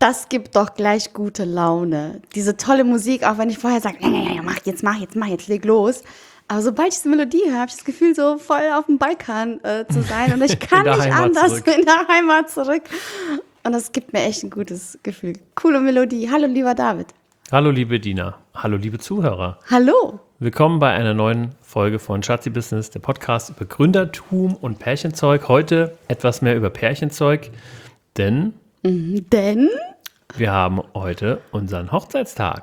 Das gibt doch gleich gute Laune. Diese tolle Musik, auch wenn ich vorher sage, mach jetzt, leg los. Aber sobald ich die Melodie höre, habe ich das Gefühl, so voll auf dem Balkan zu sein. Und ich kann nicht anders in der Heimat zurück. Und das gibt mir echt ein gutes Gefühl. Coole Melodie. Hallo, lieber David. Hallo, liebe Dina. Hallo, liebe Zuhörer. Hallo. Willkommen bei einer neuen Folge von Schatzi Business, der Podcast über Gründertum und Pärchenzeug. Heute etwas mehr über Pärchenzeug, denn wir haben heute unseren Hochzeitstag.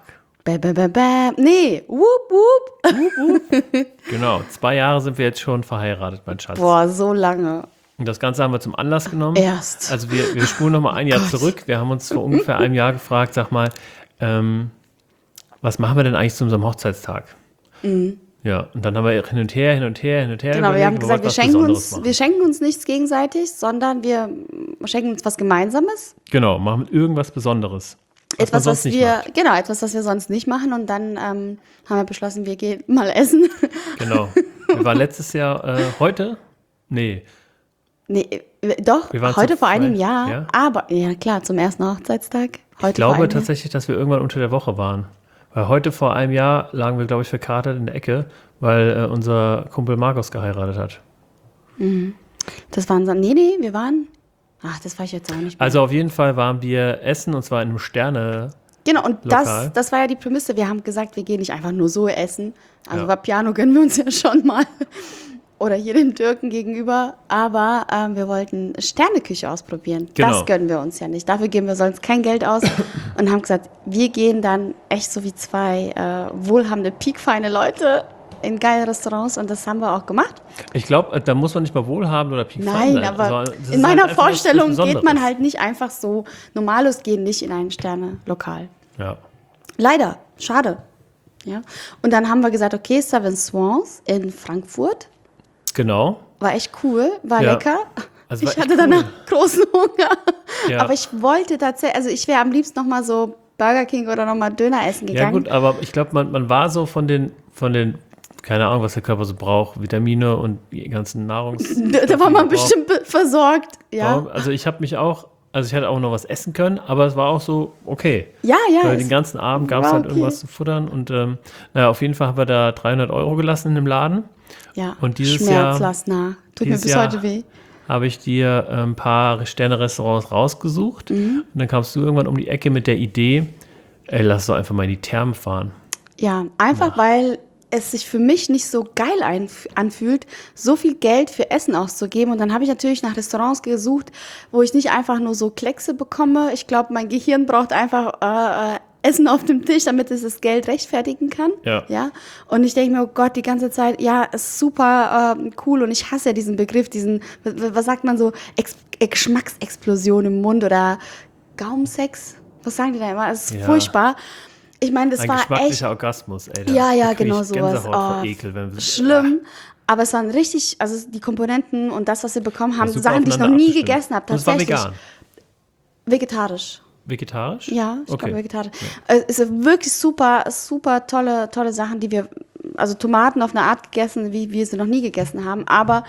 Nee, wup. Genau, 2 Jahre sind wir jetzt schon verheiratet, mein Schatz. Boah, so lange. Und das Ganze haben wir zum Anlass genommen. Erst. Also wir spulen nochmal ein Jahr zurück. Wir haben uns vor ungefähr einem Jahr gefragt, sag mal, was machen wir denn eigentlich zu unserem Hochzeitstag? Mhm. Ja, und dann haben wir hin und her. Genau, überlegt, wir haben gesagt, wir schenken uns nichts gegenseitig, sondern wir schenken uns was Gemeinsames. Genau, machen irgendwas Besonderes. Etwas, was wir sonst nicht machen. Und dann haben wir beschlossen, wir gehen mal essen. Genau. Wir waren letztes Jahr, heute? Nee, doch, heute vor einem Jahr. Ja? Aber, ja klar, zum ersten Hochzeitstag. Ich glaube tatsächlich, dass wir irgendwann unter der Woche waren. Weil heute vor einem Jahr lagen wir, glaube ich, verkatert in der Ecke, weil unser Kumpel Markus geheiratet hat. Mhm. Das waren so, nee, wir waren, das weiß ich jetzt auch nicht mehr. Also auf jeden Fall waren wir essen und zwar in einem Sterne. Genau, und das war ja die Prämisse. Wir haben gesagt, wir gehen nicht einfach nur so essen. Also Vapiano gönnen wir uns ja schon mal. Oder hier den Türken gegenüber. Aber wir wollten Sterneküche ausprobieren. Genau. Das gönnen wir uns ja nicht. Dafür geben wir sonst kein Geld aus. Und haben gesagt, wir gehen dann echt so wie zwei wohlhabende, piekfeine Leute in geile Restaurants. Und das haben wir auch gemacht. Ich glaube, da muss man nicht mal wohlhabend oder piekfein sein. Nein, aber also, in meiner Vorstellung geht man halt nicht einfach so. Normales gehen nicht in ein Sterne-Lokal. Ja. Leider. Schade. Ja. Und dann haben wir gesagt, okay, Seven Swans in Frankfurt. Genau. War echt cool, war lecker. Also ich hatte danach großen Hunger. Ja. Aber ich wollte tatsächlich, also ich wäre am liebsten nochmal so Burger King oder nochmal Döner essen gegangen. Ja gut, aber ich glaube, man war so von den, keine Ahnung, was der Körper so braucht, Vitamine und die ganzen Da war man bestimmt versorgt, ja. Also ich hatte auch noch was essen können, aber es war auch so okay. Ja. Weil den ganzen Abend gab es halt irgendwas zu futtern und auf jeden Fall haben wir da 300 € gelassen in dem Laden. Ja, und dieses schmerzlassnah. Tut mir bis heute weh. Habe ich dir ein paar Sterne-Restaurants rausgesucht und dann kamst du irgendwann um die Ecke mit der Idee, lass doch einfach mal in die Thermen fahren. Ja, einfach weil es sich für mich nicht so geil anfühlt, so viel Geld für Essen auszugeben. Und dann habe ich natürlich nach Restaurants gesucht, wo ich nicht einfach nur so Kleckse bekomme. Ich glaube, mein Gehirn braucht einfach Essen auf dem Tisch, damit es das Geld rechtfertigen kann. Ja? Und ich denke mir, oh Gott, die ganze Zeit, ja, ist super cool. Und ich hasse ja diesen Begriff, was sagt man so, Geschmacksexplosion im Mund oder Gaumensex. Was sagen die da immer? Das ist furchtbar. Ich meine, das war echt... Ein geschmacklicher Orgasmus, ey. Ja, genau sowas. Vor Ekel, schlimm. Aber es waren richtig, also die Komponenten und das, was wir bekommen haben, Sachen, die ich noch nie gegessen habe. Tatsächlich. Das war vegan? Vegetarisch. Vegetarisch? Ja, ich glaube vegetarisch. Es sind wirklich super, super tolle Sachen, die wir, also Tomaten auf eine Art gegessen, wie wir sie noch nie gegessen haben, aber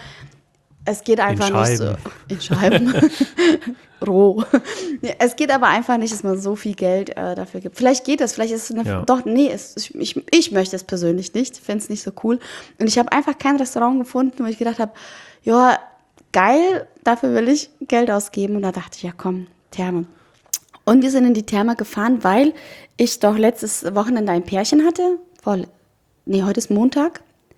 es geht einfach nicht so. In Scheiben. Roh. Es geht aber einfach nicht, dass man so viel Geld dafür gibt. Vielleicht geht das, vielleicht ist es ich möchte es persönlich nicht, fände es nicht so cool. Und ich habe einfach kein Restaurant gefunden, wo ich gedacht habe, ja, geil, dafür will ich Geld ausgeben. Und da dachte ich, ja komm, Therme. Und wir sind in die Therme gefahren, weil ich doch letztes Wochenende ein Pärchen hatte. Heute ist Montag.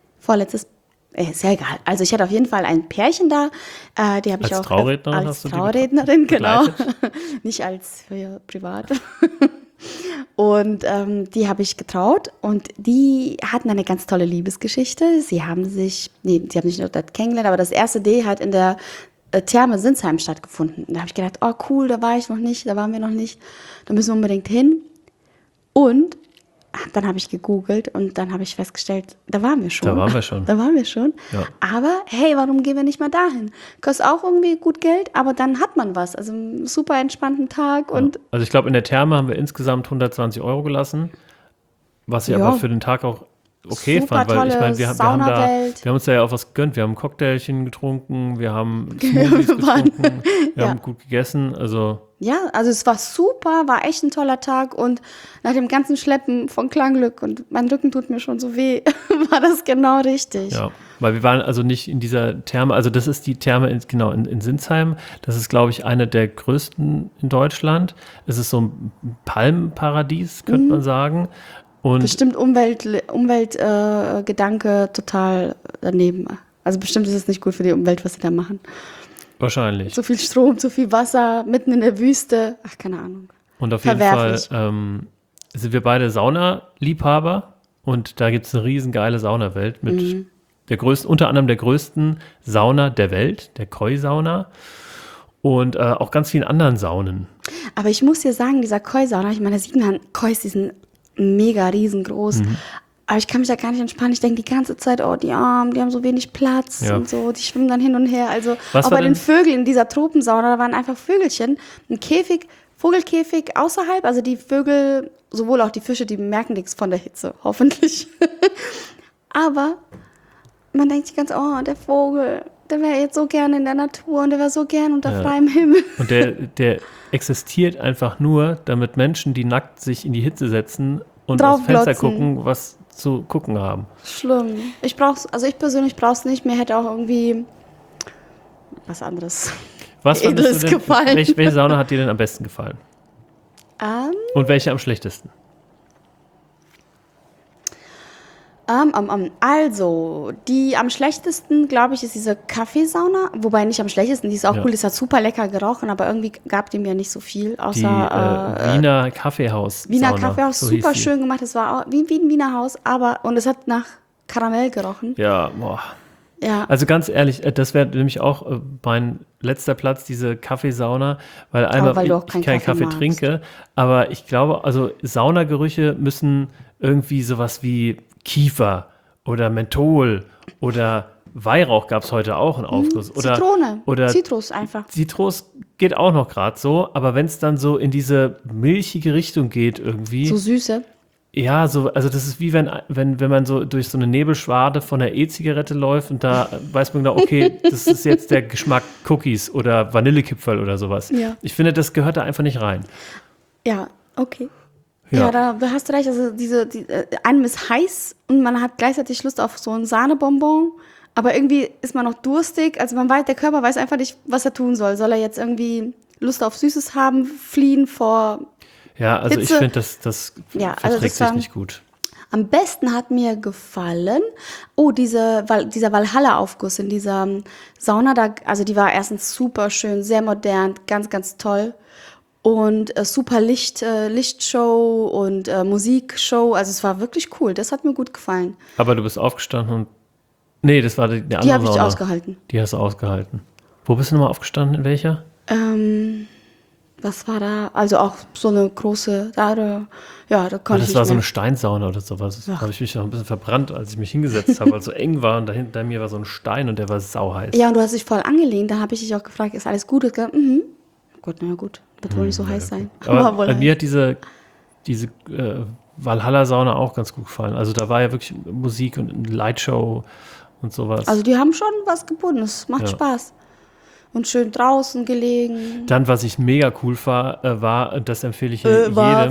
Ist ja egal. Also ich hatte auf jeden Fall ein Pärchen da. Die habe ich auch Traurednerin als Traurednerin, genau. Nicht als privat. Und die habe ich getraut und die hatten eine ganz tolle Liebesgeschichte. Sie haben nicht nur dort kennengelernt, aber das erste Date hat in der Therme Sinsheim stattgefunden. Da habe ich gedacht, oh cool, da waren wir noch nicht. Da müssen wir unbedingt hin. Und dann habe ich gegoogelt und dann habe ich festgestellt, da waren wir schon. Ja. Aber hey, warum gehen wir nicht mal dahin? Kostet auch irgendwie gut Geld, aber dann hat man was. Also einen super entspannten Tag. Und also ich glaube, in der Therme haben wir insgesamt 120 € gelassen, was ja aber für den Tag auch okay fand, weil ich meine, wir haben uns da ja auch was gegönnt. Wir haben ein Cocktailchen getrunken, wir haben Smoothies getrunken, wir haben gut gegessen, also. Ja, also es war super, war echt ein toller Tag und nach dem ganzen Schleppen von Klangglück und mein Rücken tut mir schon so weh, war das genau richtig. Ja, weil wir waren also nicht in dieser Therme, also das ist die Therme in Sinsheim, das ist, glaube ich, eine der größten in Deutschland. Es ist so ein Palmenparadies, könnte man sagen. Und bestimmt Umweltgedanke total daneben. Also bestimmt ist es nicht gut für die Umwelt, was sie da machen. Wahrscheinlich. So viel Strom, so viel Wasser, mitten in der Wüste. Ach, keine Ahnung. Und auf jeden Fall sind wir beide Saunaliebhaber und da gibt es eine riesengeile Saunawelt mit unter anderem der größten Sauna der Welt, der Koi-Sauna. Und auch ganz vielen anderen Saunen. Aber ich muss dir sagen, dieser Koi-Sauna, ich meine, da sieht man, Kois, die sind mega riesengroß. Aber ich kann mich da gar nicht entspannen. Ich denke die ganze Zeit, oh, die Armen, die haben so wenig Platz und so. Die schwimmen dann hin und her. Also auch bei den Vögeln in dieser Tropensauna, da waren einfach Vögelchen. Ein Käfig, Vogelkäfig außerhalb. Also die Vögel, sowohl auch die Fische, die merken nichts von der Hitze, hoffentlich. Aber man denkt sich ganz, oh, der Vogel, der wäre jetzt so gerne in der Natur und der wäre so gern unter freiem Himmel. Und der existiert einfach nur, damit Menschen, die nackt sich in die Hitze setzen und aus dem Fenster gucken, was zu gucken haben. Schlimm. Ich persönlich brauche es nicht. Mir hätte auch irgendwie was anderes Edles gefallen. Welche Sauna hat dir denn am besten gefallen? Und welche am schlechtesten? Also, die am schlechtesten, glaube ich, ist diese Kaffeesauna. Wobei nicht am schlechtesten, die ist auch cool, die hat super lecker gerochen, aber irgendwie gab die mir nicht so viel. Außer die Wiener Kaffeehaus. Wiener Kaffeehaus, so super schön gemacht. Das war auch wie ein Wiener Haus, und es hat nach Karamell gerochen. Ja, boah. Ja. Also ganz ehrlich, das wäre nämlich auch mein letzter Platz, diese Kaffeesauna, weil ich keinen Kaffee trinke. Aber ich glaube, also Saunagerüche müssen irgendwie sowas wie Kiefer oder Menthol oder Weihrauch gab es heute auch einen Aufguss. Oder, Zitrone, oder Zitrus einfach. Zitrus geht auch noch gerade so, aber wenn es dann so in diese milchige Richtung geht irgendwie. So Süße. Ja, also das ist wie wenn man so durch so eine Nebelschwade von der E-Zigarette läuft und da weiß man genau, okay, das ist jetzt der Geschmack Cookies oder Vanillekipferl oder sowas. Ja. Ich finde, das gehört da einfach nicht rein. Ja, okay. Ja, da hast du recht. Also einem ist heiß und man hat gleichzeitig Lust auf so ein Sahnebonbon, aber irgendwie ist man noch durstig. Also der Körper weiß einfach nicht, was er tun soll. Soll er jetzt irgendwie Lust auf Süßes haben, fliehen vor Ja, also Hitze? Ich finde, das verträgt sich nicht gut. Am besten hat mir gefallen, dieser Valhalla-Aufguss in dieser Sauna. Die war erstens super schön, sehr modern, ganz, ganz toll. Und super Lichtshow und Musikshow. Also es war wirklich cool. Das hat mir gut gefallen. Aber du bist aufgestanden und... Nee, das war die andere Sauna. Die habe ich ausgehalten. Die hast du ausgehalten. Wo bist du nochmal aufgestanden? In welcher? Was war da? Also auch so eine große... Da konnte ich nicht. Das war so eine Steinsauna oder sowas. Da habe ich mich noch ein bisschen verbrannt, als ich mich hingesetzt habe, weil es so eng war. Und dahinter mir war so ein Stein und der war sauheiß. Ja, und du hast dich voll angelehnt. Da habe ich dich auch gefragt, ist alles gut? Gut, na gut. Wird wohl nicht so heiß sein. Aber mir hat diese Valhalla-Sauna auch ganz gut gefallen. Also da war ja wirklich Musik und eine Lightshow und sowas. Also die haben schon was geboten. Es macht Spaß. Und schön draußen gelegen. Dann, was ich mega cool war, das empfehle ich jedem. War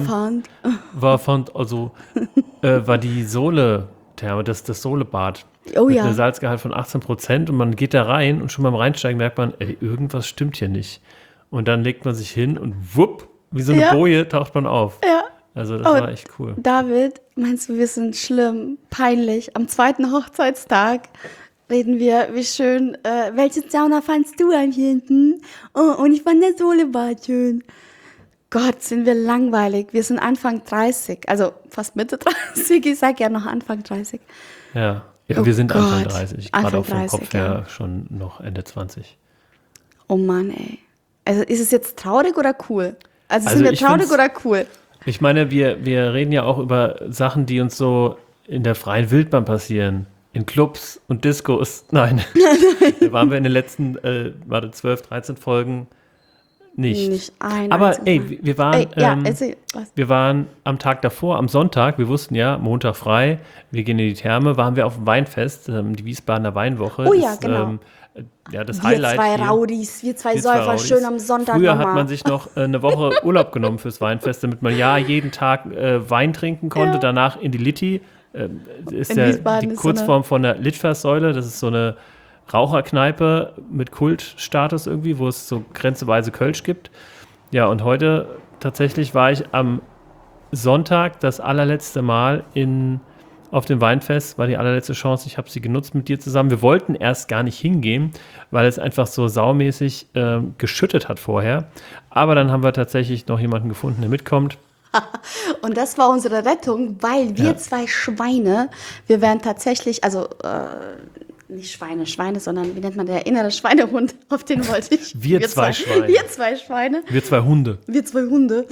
die Sohle-Therme, das Sohlebad. Oh mit ja. einem Salzgehalt von 18% und man geht da rein und schon beim Reinsteigen merkt man, irgendwas stimmt hier nicht. Und dann legt man sich hin und wupp, wie so eine Boje taucht man auf. Ja. Also das war echt cool. David, meinst du, wir sind schlimm, peinlich? Am 2. Hochzeitstag reden wir, wie schön, welche Sauna fandst du am hinten? Oh, und ich fand das Sohlebad schön. Gott, sind wir langweilig. Wir sind Anfang 30, also fast Mitte 30. Ich sag ja noch Anfang 30. Ja, wir sind Anfang 30. Gerade auch vom Kopf her schon noch Ende 20. Oh Mann, ey. Also ist es jetzt traurig oder cool? Also sind wir traurig oder cool? Ich meine, wir reden ja auch über Sachen, die uns so in der freien Wildbahn passieren. In Clubs und Discos. Nein. Da waren wir in den letzten 12, 13 Folgen nicht. Nicht ein Aber einziges wir waren, wir waren am Tag davor, am Sonntag, wir wussten ja, Montag frei, wir gehen in die Therme, waren wir auf dem Weinfest, die Wiesbadener Weinwoche. Oh ja, genau. Das wir Highlight zwei hier. Rowdies, wir zwei Säufer, schön am Sonntag Früher nochmal. hat man sich noch eine Woche Urlaub genommen fürs Weinfest, damit man jeden Tag Wein trinken konnte, danach in die Litti. Ist ja die Kurzform von der Litfaßsäule, das ist so eine Raucherkneipe mit Kultstatus irgendwie, wo es so grenzeweise Kölsch gibt. Ja, und heute tatsächlich war ich am Sonntag das allerletzte Mal auf dem Weinfest, war die allerletzte Chance. Ich habe sie genutzt mit dir zusammen. Wir wollten erst gar nicht hingehen, weil es einfach so saumäßig geschüttet hat vorher. Aber dann haben wir tatsächlich noch jemanden gefunden, der mitkommt. Und das war unsere Rettung, weil wir zwei Schweine, wir wären tatsächlich, also nicht Schweine, sondern wie nennt man der innere Schweinehund, auf den wollte ich. Wir zwei Schweine. Wir zwei Schweine. Wir zwei Hunde. Wir zwei Hunde.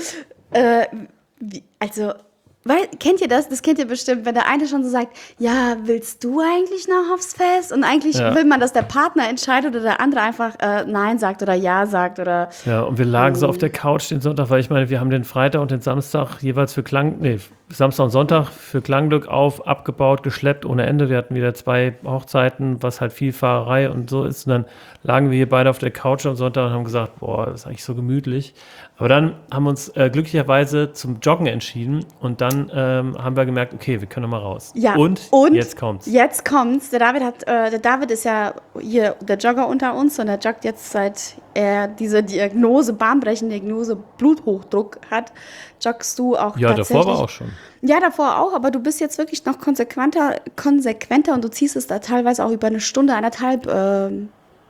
Kennt ihr das? Das kennt ihr bestimmt, wenn der eine schon so sagt, ja, willst du eigentlich noch aufs Fest? Und eigentlich will man, dass der Partner entscheidet oder der andere einfach Nein sagt oder Ja sagt. Oder ja, und wir lagen so auf der Couch den Sonntag, weil ich meine, wir haben den Freitag und den Samstag jeweils Samstag und Sonntag für Klangglück abgebaut, geschleppt ohne Ende. Wir hatten wieder 2 Hochzeiten, was halt viel Fahrerei und so ist. Und dann lagen wir hier beide auf der Couch am Sonntag und haben gesagt, boah, das ist eigentlich so gemütlich. Aber dann haben wir uns glücklicherweise zum Joggen entschieden und dann haben wir gemerkt, okay, wir können noch mal raus. Ja, und jetzt kommt's. Jetzt kommt's. Der David ist ja hier der Jogger unter uns und er joggt jetzt, seit er diese bahnbrechende Diagnose Bluthochdruck hat, joggst du auch tatsächlich. Ja, davor war auch schon. Ja, davor auch, aber du bist jetzt wirklich noch konsequenter und du ziehst es da teilweise auch über eine Stunde, 1,5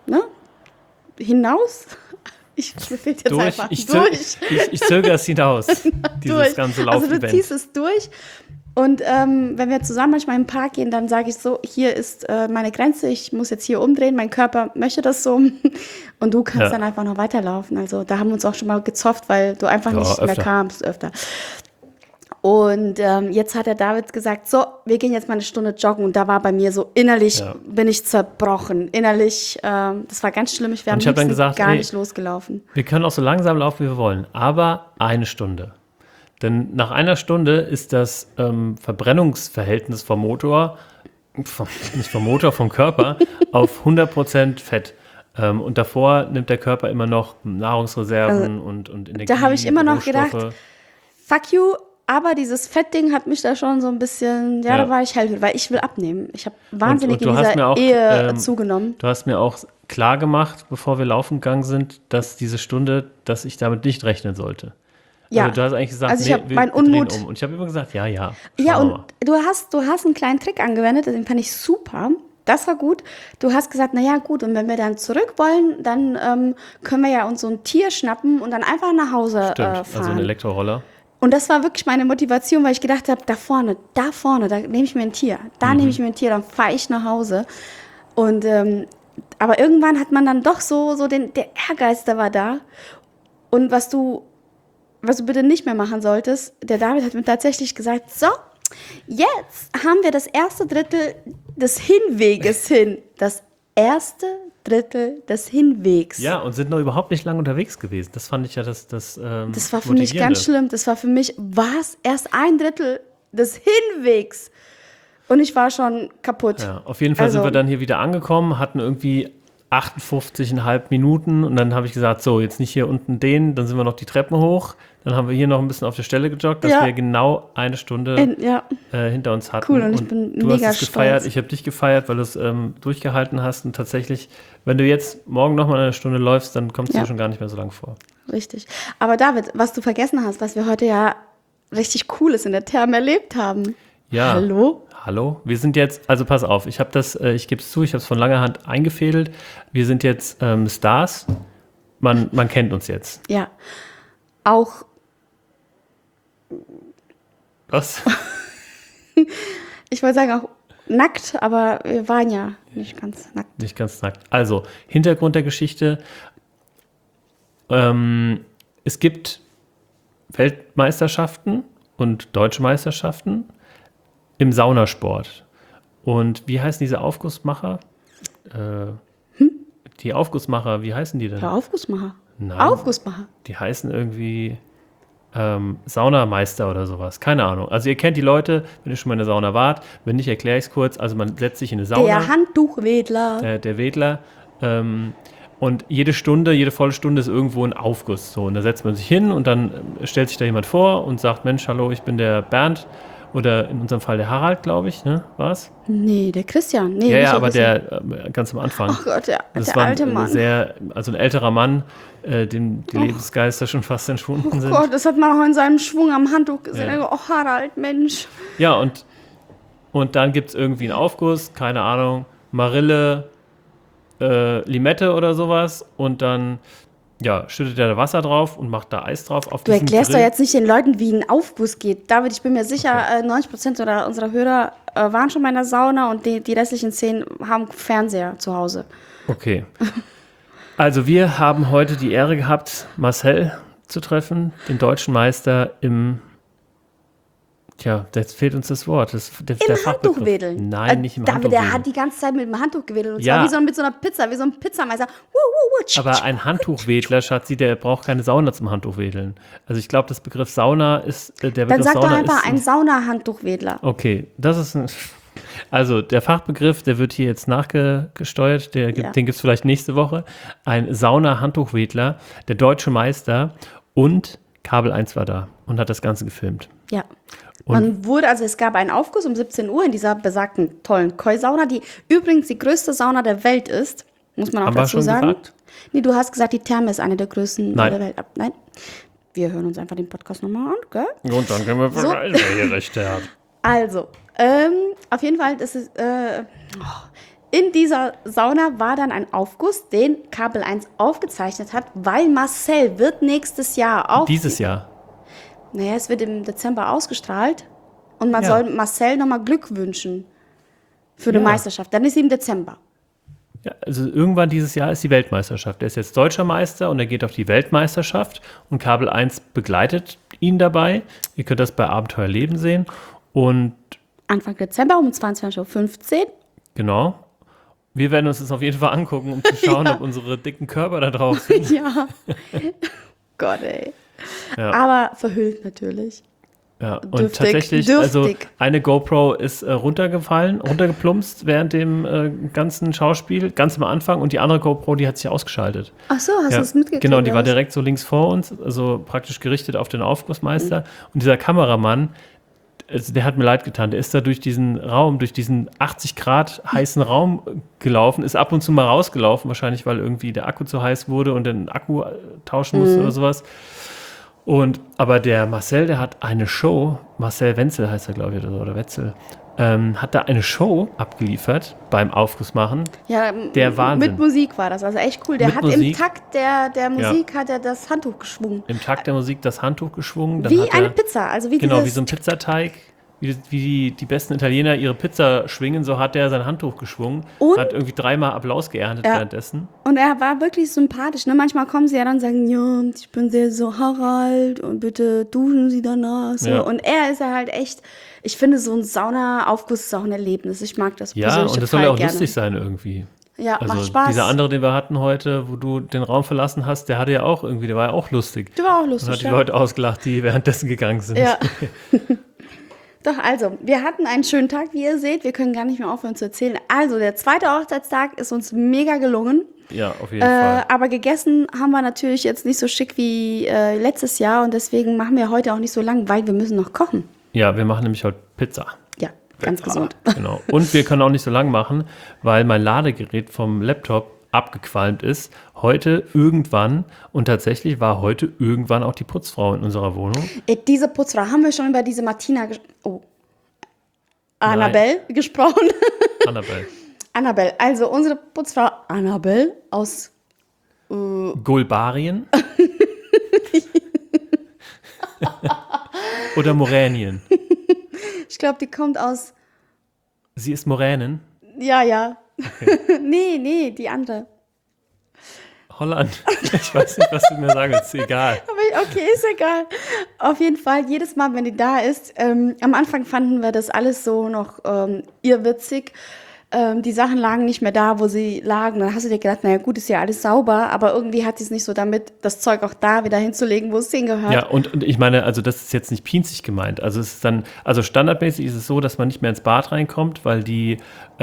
hinaus. Ich fehlt jetzt einfach durch. Ich zögere es hinaus, dieses ganze Laufen. Also du ziehst es durch und wenn wir zusammen manchmal im Park gehen, dann sage ich so, hier ist meine Grenze, ich muss jetzt hier umdrehen, mein Körper möchte das so und du kannst dann einfach noch weiterlaufen. Also da haben wir uns auch schon mal gezofft, weil du einfach nicht mehr kamst öfter. Und jetzt hat der David gesagt, so, wir gehen jetzt mal eine Stunde joggen. Und da war bei mir so innerlich, bin ich zerbrochen. Innerlich, das war ganz schlimm. Ich wäre am liebsten gar nicht losgelaufen. Wir können auch so langsam laufen, wie wir wollen. Aber 1 Stunde. Denn nach 1 Stunde ist das Verbrennungsverhältnis vom Motor, vom Körper, auf 100% Fett. Und davor nimmt der Körper immer noch Nahrungsreserven und Energie. Da habe ich immer noch gedacht, fuck you. Aber dieses Fettding hat mich da schon so ein bisschen, da war ich hellhörig, weil ich will abnehmen. Ich habe wahnsinnig in dieser Ehe zugenommen. Du hast mir auch klar gemacht, bevor wir laufen gegangen sind, dass diese Stunde, dass ich damit nicht rechnen sollte. Ja. Also du hast eigentlich gesagt, ich habe meinen Unmut. Und ich habe immer gesagt, ja. Ja, und du hast einen kleinen Trick angewendet, den fand ich super. Das war gut. Du hast gesagt, naja, gut, und wenn wir dann zurück wollen, dann können wir ja uns so ein Tier schnappen und dann einfach nach Hause fahren. Also ein Elektroroller. Und das war wirklich meine Motivation, weil ich gedacht habe, da vorne, da nehme ich mir ein Tier. Nehme ich mir ein Tier, dann fahre ich nach Hause. Und aber irgendwann hat man dann doch so der Ehrgeiz, der war da. Und was du bitte nicht mehr machen solltest, der David hat mir tatsächlich gesagt, so, jetzt haben wir das erste Drittel des Hinweges hin. Das erste Drittel des Hinwegs. Ja, und sind noch überhaupt nicht lange unterwegs gewesen. Das fand ich ja das war für mich ganz schlimm. Das war für mich, erst 1/3 des Hinwegs. Und ich war schon kaputt. Ja, auf jeden Fall sind wir dann hier wieder angekommen, hatten irgendwie 58,5 Minuten und dann habe ich gesagt, so, jetzt nicht hier unten dann sind wir noch die Treppen hoch, dann haben wir hier noch ein bisschen auf der Stelle gejoggt, dass wir genau 1 Stunde hinter uns hatten. Cool, und ich bin du mega hast es gefeiert, ich habe dich gefeiert, weil du es durchgehalten hast und tatsächlich, wenn du jetzt morgen nochmal 1 Stunde läufst, dann kommst du dir schon gar nicht mehr so lang vor. Richtig. Aber David, was du vergessen hast, was wir heute ja richtig Cooles in der Therme erlebt haben. Ja. Hallo? Wir sind jetzt, also pass auf, ich gebe es zu, ich habe es von langer Hand eingefädelt. Wir sind jetzt Stars. Man kennt uns jetzt. Ja. Auch. Was? Ich wollte sagen, auch nackt, aber wir waren ja nicht ganz nackt. Nicht ganz nackt. Also, Hintergrund der Geschichte. Es gibt Weltmeisterschaften und deutsche Meisterschaften im Saunasport. Und wie heißen diese Aufgussmacher? Die Aufgussmacher, wie heißen die denn? Ja, Aufgussmacher. Nein. Aufgussmacher. Die heißen irgendwie Saunameister oder sowas. Keine Ahnung. Also ihr kennt die Leute, wenn ihr schon mal in der Sauna wart. Wenn nicht, erkläre ich es kurz. Also man setzt sich in eine Sauna. Der Handtuchwedler. Der Wedler. Und jede volle Stunde ist irgendwo ein Aufguss. So, und da setzt man sich hin und dann stellt sich da jemand vor und sagt, Mensch, hallo, ich bin der Bernd. Oder in unserem Fall der Harald, glaube ich, ne? War's? Nee, der Christian. Nee, ja, aber der ganz am Anfang. Oh Gott, der war alte Mann. Also ein älterer Mann, dem die Lebensgeister schon fast entschwunden sind. Oh Gott, das hat man auch in seinem Schwung am Handtuch gesehen. Ja. Oh, Harald, Mensch. Ja, und dann gibt es irgendwie einen Aufguss, keine Ahnung, Marille, Limette oder sowas. Und dann schüttet er da Wasser drauf und macht da Eis drauf. Du erklärst doch jetzt nicht den Leuten, wie ein Aufguss geht. David, ich bin mir sicher, 90% unserer Hörer waren schon mal in der Sauna und die restlichen 10 haben Fernseher zu Hause. Okay. Also wir haben heute die Ehre gehabt, Marcel zu treffen, den deutschen Meister im... Tja, jetzt fehlt uns das Wort. Im Handtuchwedeln. Nein, nicht im Handtuchwedeln. Der hat die ganze Zeit mit dem Handtuch gewedelt. Und zwar mit so einer Pizza, wie so ein Pizzameister. Aber ein Handtuchwedler, Schatzi, der braucht keine Sauna zum Handtuchwedeln. Also ich glaube, das Begriff Sauna ist... Dann sag doch einfach ein Sauna-Handtuchwedler. Okay, das ist ein... Also der Fachbegriff, der wird hier jetzt nachgesteuert, den gibt es vielleicht nächste Woche. Ein Sauna-Handtuchwedler, der deutsche Meister und Kabel 1 war da und hat das Ganze gefilmt. Ja. Es gab einen Aufguss um 17 Uhr in dieser besagten tollen Koi-Sauna, die übrigens die größte Sauna der Welt ist, muss man auch dazu sagen. Gesagt? Nee, du hast gesagt, die Therme ist eine der größten der Welt. Nein, wir hören uns einfach den Podcast nochmal an, gell? Und dann können wir verreisen, wer hier recht hat. Also, auf jeden Fall, in dieser Sauna war dann ein Aufguss, den Kabel 1 aufgezeichnet hat, weil Marcel wird nächstes Jahr Dieses Jahr? Naja, es wird im Dezember ausgestrahlt und man soll Marcel nochmal Glück wünschen für die Meisterschaft. Dann ist sie im Dezember. Ja, also irgendwann dieses Jahr ist die Weltmeisterschaft. Er ist jetzt deutscher Meister und er geht auf die Weltmeisterschaft und Kabel 1 begleitet ihn dabei. Ihr könnt das bei Abenteuer Leben sehen. Und Anfang Dezember um 22:15 Uhr. Genau. Wir werden uns das auf jeden Fall angucken, um zu schauen, ob unsere dicken Körper da drauf sind. Ja. Gott, ey. Ja. Aber verhüllt natürlich. Ja, und tatsächlich, also eine GoPro ist runtergeplumpst während dem ganzen Schauspiel, ganz am Anfang, und die andere GoPro, die hat sich ausgeschaltet. Ach so, hast du es mitgekriegt? Genau, die war direkt so links vor uns, also praktisch gerichtet auf den Aufgussmeister. Mhm. Und dieser Kameramann, also der hat mir leid getan, der ist da durch diesen 80 Grad heißen Raum gelaufen, ist ab und zu mal rausgelaufen, wahrscheinlich weil irgendwie der Akku zu heiß wurde und den Akku tauschen musste oder sowas. Aber der Marcel, der hat eine Show, Marcel Wenzel heißt er, glaube ich, oder Wetzel, hat da eine Show abgeliefert beim Aufgussmachen. Ja, der Wahnsinn. Mit Musik war das, also echt cool. Der hat im Takt der Musik hat er das Handtuch geschwungen. Im Takt der Musik das Handtuch geschwungen. Dann wie eine Pizza, also wie wie so ein Pizzateig. Wie die besten Italiener ihre Pizza schwingen, so hat er sein Handtuch geschwungen. Und hat irgendwie 3-mal Applaus geerntet währenddessen. Und er war wirklich sympathisch. Ne? Manchmal kommen sie ja dann und sagen, ja, ich bin sehr so Harald und bitte duschen Sie danach. So. Ja. Und er ist ja halt echt, ich finde, so ein Sauna-Aufguss ist auch ein Erlebnis. Ich mag das persönlich total gerne. Ja, und das soll ja auch lustig sein irgendwie. Ja, also macht Spaß. Dieser andere, den wir hatten heute, wo du den Raum verlassen hast, der war ja auch lustig. Der war auch lustig, und hat die Leute ausgelacht, die währenddessen gegangen sind. Ja. Doch, also, wir hatten einen schönen Tag, wie ihr seht. Wir können gar nicht mehr aufhören zu erzählen. Also, der zweite Hochzeitstag ist uns mega gelungen. Ja, auf jeden Fall. Aber gegessen haben wir natürlich jetzt nicht so schick wie letztes Jahr. Und deswegen machen wir heute auch nicht so lang, weil wir müssen noch kochen. Ja, wir machen nämlich heute Pizza. Ja, ganz gesund. Genau. Und wir können auch nicht so lang machen, weil mein Ladegerät vom Laptop abgequalmt ist. Heute irgendwann, und tatsächlich war heute irgendwann auch die Putzfrau in unserer Wohnung. Diese Putzfrau, haben wir schon über diese Martina Annabelle gesprochen? Annabelle, also unsere Putzfrau Annabelle aus Gulbarien oder Moränien? Ich glaube, die kommt aus... Sie ist Moränin? Ja. Okay. Nee, die andere. Holland. Ich weiß nicht, was du mir sagen willst. Ist egal. Aber okay, ist egal. Auf jeden Fall, jedes Mal, wenn die da ist, am Anfang fanden wir das alles so noch irrwitzig. die Sachen lagen nicht mehr da, wo sie lagen. Dann hast du dir gedacht, naja gut, ist ja alles sauber, aber irgendwie hat sie es nicht so damit, das Zeug auch da wieder hinzulegen, wo es hingehört. Ja, und ich meine, also das ist jetzt nicht pinzig gemeint. Also es ist dann, also standardmäßig ist es so, dass man nicht mehr ins Bad reinkommt, weil diese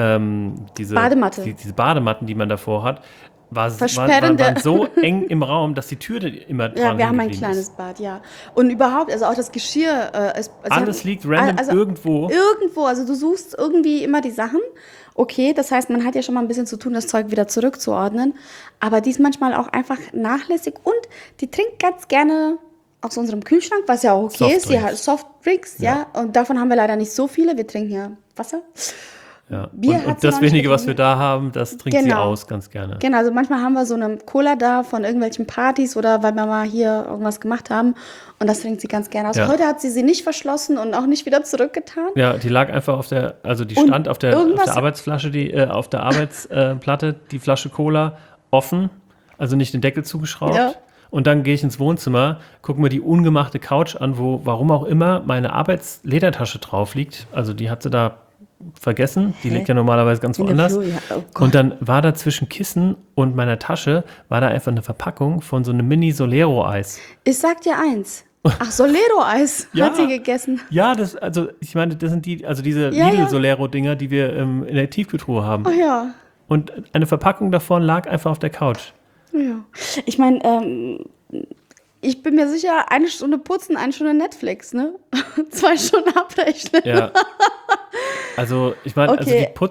Badematten, die man davor hat, waren so eng im Raum, dass die Tür immer dran Ja, wir haben ein kleines Bad, ja. Und überhaupt, also auch das Geschirr. Alles liegt random irgendwo. Irgendwo, also du suchst irgendwie immer die Sachen. Okay, das heißt, man hat ja schon mal ein bisschen zu tun, das Zeug wieder zurückzuordnen. Aber die ist manchmal auch einfach nachlässig. Und die trinkt ganz gerne aus unserem Kühlschrank, was ja auch okay ist. Ja, Softdrinks, ja. Und davon haben wir leider nicht so viele. Wir trinken ja Wasser. Ja. Und das wenige, was wir da haben, das trinkt sie aus ganz gerne. Genau, also manchmal haben wir so eine Cola da von irgendwelchen Partys oder weil wir mal hier irgendwas gemacht haben und das trinkt sie ganz gerne aus. Ja. Heute hat sie nicht verschlossen und auch nicht wieder zurückgetan. Ja, die lag einfach stand auf der Arbeitsflasche, auf der Arbeitsplatte, die Flasche Cola offen, also nicht den Deckel zugeschraubt. Ja. Und dann gehe ich ins Wohnzimmer, gucke mir die ungemachte Couch an, wo, warum auch immer, meine Arbeitsledertasche drauf liegt. Also die hat sie da vergessen, die liegt ja normalerweise ganz woanders. Und dann war da zwischen Kissen und meiner Tasche, war da einfach eine Verpackung von so einem Mini-Solero-Eis. Ich sag dir eins. Ach, Solero-Eis hat sie gegessen. Ja, ich meine, das sind diese Lidl-Solero-Dinger, die wir in der Tiefkühltruhe haben. Oh ja. Und eine Verpackung davon lag einfach auf der Couch. Ja. Ich meine, ich bin mir sicher, 1 Stunde putzen, 1 Stunde Netflix, ne? 2 Stunden abrechnen. Ja. Also, ich meine,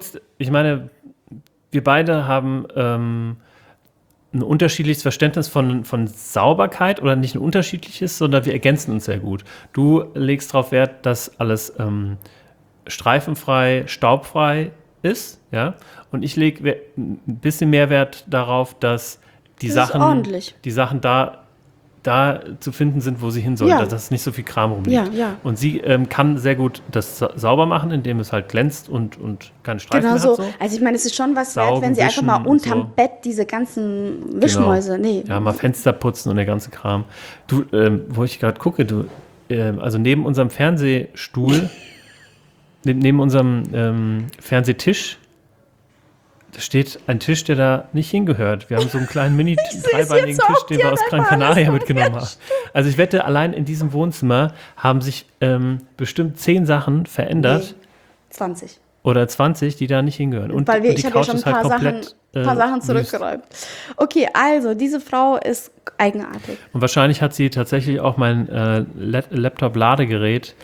wir beide haben ein unterschiedliches Verständnis von Sauberkeit oder nicht ein unterschiedliches, sondern wir ergänzen uns sehr gut. Du legst darauf Wert, dass alles streifenfrei, staubfrei ist, ja? Und ich lege ein bisschen mehr Wert darauf, dass die Sachen da zu finden sind, wo sie hin sollen, dass nicht so viel Kram rumliegt. Ja. Und sie kann sehr gut das sauber machen, indem es halt glänzt und keine Streifen hat. So. Also ich meine, es ist schon was wert, wenn sie einfach mal unterm Bett diese ganzen Wischmäuse, Ja, mal Fenster putzen und der ganze Kram. Du, wo ich gerade gucke, also neben unserem Fernsehstuhl, neben unserem Fernsehtisch, da steht ein Tisch, der da nicht hingehört. Wir haben so einen kleinen mini-dreibeinigen Tisch, den wir aus Gran Canaria mitgenommen haben. Also ich wette, allein in diesem Wohnzimmer haben sich bestimmt 10 Sachen verändert. Nee, 20. Oder 20, die da nicht hingehören. Und weil ich habe ja schon ein paar Sachen zurückgeräumt. Okay, also diese Frau ist eigenartig. Und wahrscheinlich hat sie tatsächlich auch mein Laptop-Ladegerät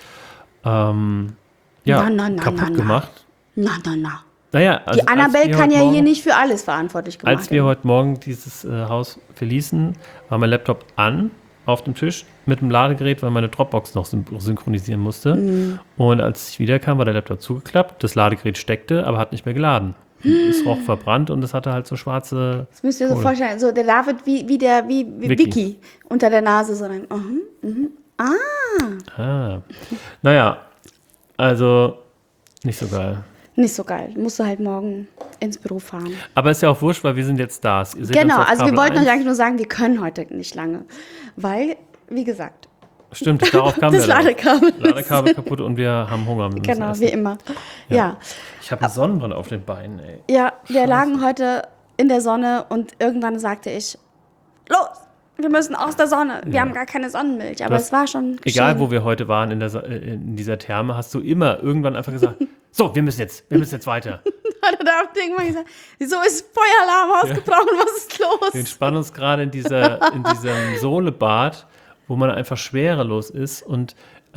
kaputt gemacht. Na. Naja, also die Annabelle kann ja hier nicht für alles verantwortlich gemacht werden. Als wir heute Morgen dieses Haus verließen, war mein Laptop an auf dem Tisch mit dem Ladegerät, weil meine Dropbox noch synchronisieren musste. Mhm. Und als ich wiederkam, war der Laptop zugeklappt. Das Ladegerät steckte, aber hat nicht mehr geladen. Es roch verbrannt und es hatte halt so schwarze. Das müsst ihr so vorstellen. So, der David wie Vicky unter der Nase so rein. Naja, also nicht so geil. Nicht so geil. Musst du halt morgen ins Büro fahren. Aber ist ja auch wurscht, weil wir sind jetzt da. Genau, also wir wollten euch eigentlich nur sagen, wir können heute nicht lange. Weil, wie gesagt. Stimmt, darauf kam das Ladekabel kaputt und wir haben Hunger. Genau, wie immer. Ja. Ich habe eine Sonnenbrille auf den Beinen, ey. Ja, wir lagen heute in der Sonne und irgendwann sagte ich, los! Wir müssen aus der Sonne. Wir haben gar keine Sonnenmilch. Aber es war schon geschehen. Egal, wo wir heute waren in dieser Therme, hast du immer irgendwann einfach gesagt, so, wir müssen jetzt weiter. Hat er da irgendwann gesagt, wieso ist Feueralarm ausgebrochen? Was ist los? Wir entspannen uns gerade in diesem Sohlebad, wo man einfach schwerelos ist. Und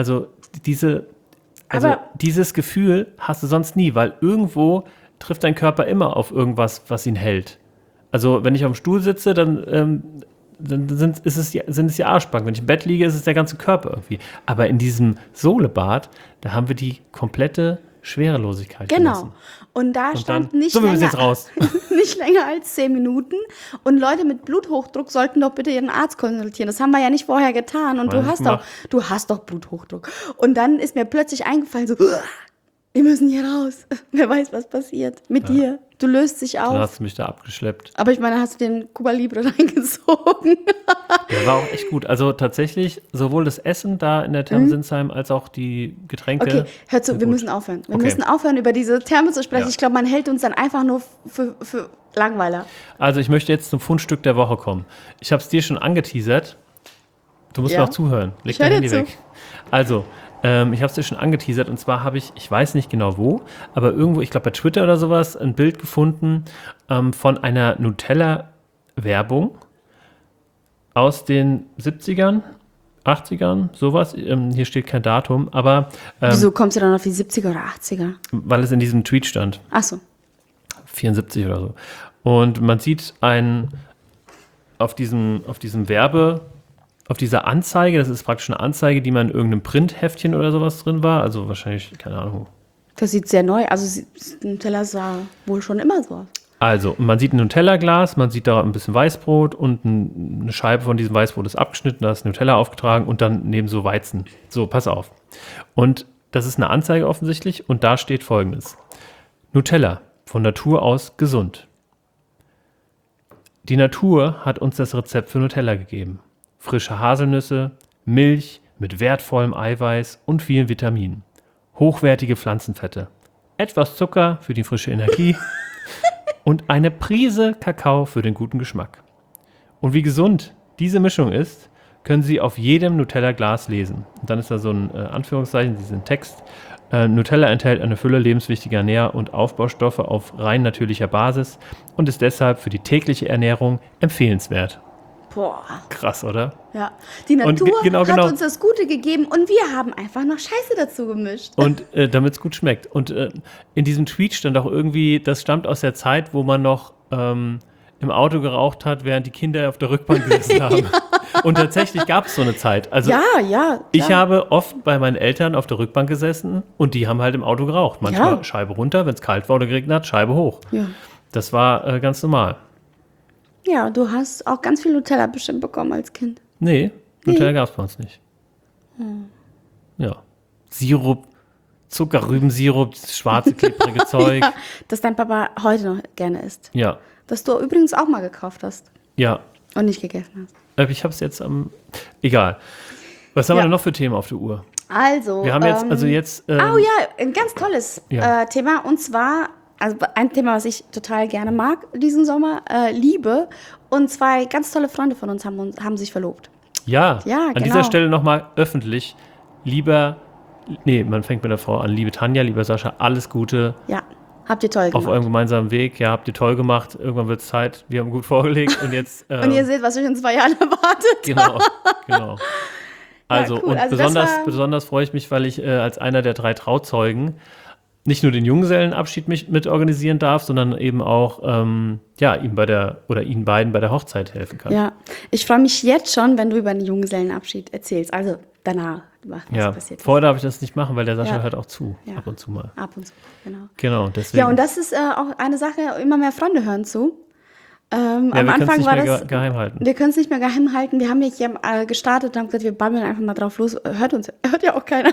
dieses Gefühl hast du sonst nie, weil irgendwo trifft dein Körper immer auf irgendwas, was ihn hält. Also wenn ich auf dem Stuhl sitze, dann sind es die Arschbacken. Wenn ich im Bett liege, ist es der ganze Körper irgendwie. Aber in diesem Sohlebad, da haben wir die komplette Schwerelosigkeit genossen. Und da stand nicht wir müssen jetzt raus. Nicht länger als 10 Minuten. Und Leute mit Bluthochdruck sollten doch bitte ihren Arzt konsultieren. Das haben wir ja nicht vorher getan. Und du hast doch Bluthochdruck. Und dann ist mir plötzlich eingefallen, so, wir müssen hier raus. Wer weiß, was passiert mit dir. Du löst dich auf. Dann hast du mich da abgeschleppt. Aber ich meine, hast du den Cuba Libre reingezogen? Der war auch echt gut. Also tatsächlich, sowohl das Essen da in der Therme Sinsheim als auch die Getränke. Okay, hör zu, wir müssen aufhören. Wir müssen aufhören, über diese Therme zu sprechen. Ja. Ich glaube, man hält uns dann einfach nur für Langweiler. Also ich möchte jetzt zum Fundstück der Woche kommen. Ich habe es dir schon angeteasert. Du musst mir auch zuhören. Leg dein Handy weg. Also, ich habe es dir schon angeteasert und zwar habe ich weiß nicht genau wo, aber irgendwo, ich glaube bei Twitter oder sowas, ein Bild gefunden von einer Nutella-Werbung aus den 70ern, 80ern, sowas. Hier steht kein Datum, aber... Wieso kommst du dann auf die 70er oder 80er? Weil es in diesem Tweet stand. Ach so. 74 oder so. Und man sieht auf diesem auf dieser Anzeige, das ist praktisch eine Anzeige, die man in irgendeinem Printheftchen oder sowas drin war, also wahrscheinlich, keine Ahnung. Das sieht sehr neu, also Nutella sah wohl schon immer so aus. Also, man sieht ein Nutella-Glas, man sieht da ein bisschen Weißbrot und eine Scheibe von diesem Weißbrot ist abgeschnitten, da ist Nutella aufgetragen und dann neben so Weizen. So, pass auf. Und das ist eine Anzeige offensichtlich und da steht Folgendes. Nutella, von Natur aus gesund. Die Natur hat uns das Rezept für Nutella gegeben. Frische Haselnüsse, Milch mit wertvollem Eiweiß und vielen Vitaminen. Hochwertige Pflanzenfette. Etwas Zucker für die frische Energie und eine Prise Kakao für den guten Geschmack. Und wie gesund diese Mischung ist, können Sie auf jedem Nutella-Glas lesen. Und dann ist da so ein Anführungszeichen, diesen Text. Nutella enthält eine Fülle lebenswichtiger Nähr- und Aufbaustoffe auf rein natürlicher Basis und ist deshalb für die tägliche Ernährung empfehlenswert. Boah. Krass, oder? Ja. Die Natur genau. hat uns das Gute gegeben und wir haben einfach noch Scheiße dazu gemischt. Und damit es gut schmeckt. Und in diesem Tweet stand auch irgendwie, das stammt aus der Zeit, wo man noch im Auto geraucht hat, während die Kinder auf der Rückbank gesessen haben. Und tatsächlich gab es so eine Zeit. Also ja. Ich habe oft bei meinen Eltern auf der Rückbank gesessen und die haben halt im Auto geraucht. Manchmal Scheibe runter, wenn es kalt war oder geregnet hat, Scheibe hoch. Ja. Das war ganz normal. Ja, du hast auch ganz viel Nutella bestimmt bekommen als Kind. Nee, Nutella gab es bei uns nicht. Ja. Sirup, Zuckerrübensirup, dieses schwarze, klebrige Zeug. Ja, das dein Papa heute noch gerne isst. Ja. Das du übrigens auch mal gekauft hast. Ja. Und nicht gegessen hast. Ich habe es jetzt egal. Was haben wir denn noch für Themen auf der Uhr? Also, wir haben jetzt, oh ja, ein ganz tolles Thema. Und zwar, also ein Thema, was ich total gerne mag diesen Sommer, Liebe. Und zwei ganz tolle Freunde von uns haben sich verlobt. Ja, an dieser Stelle nochmal öffentlich. Man fängt mit der Frau an. Liebe Tanja, lieber Sascha, alles Gute. Ja, habt ihr toll gemacht. Auf eurem gemeinsamen Weg, ja, habt ihr toll gemacht. Irgendwann wird es Zeit. Wir haben gut vorgelegt und jetzt... und ihr seht, was euch in 2 Jahren erwartet. Genau. Also, ja, cool. Und also besonders freue ich mich, weil ich als einer der 3 Trauzeugen nicht nur den Junggesellenabschied mit organisieren darf, sondern eben auch ihnen beiden bei der Hochzeit helfen kann. Ja, ich freue mich jetzt schon, wenn du über den Junggesellenabschied erzählst. Also danach, was passiert ist. Vorher darf ich das nicht machen, weil der Sascha hört auch zu, ab und zu mal. Ab und zu, genau. Genau, deswegen. Ja, und das ist auch eine Sache, immer mehr Freunde hören zu. Am Anfang war das geheim halten. Wir können es nicht mehr geheim halten. Wir haben ja hier gestartet und haben gesagt, wir babbeln einfach mal drauf los. Hört ja auch keiner.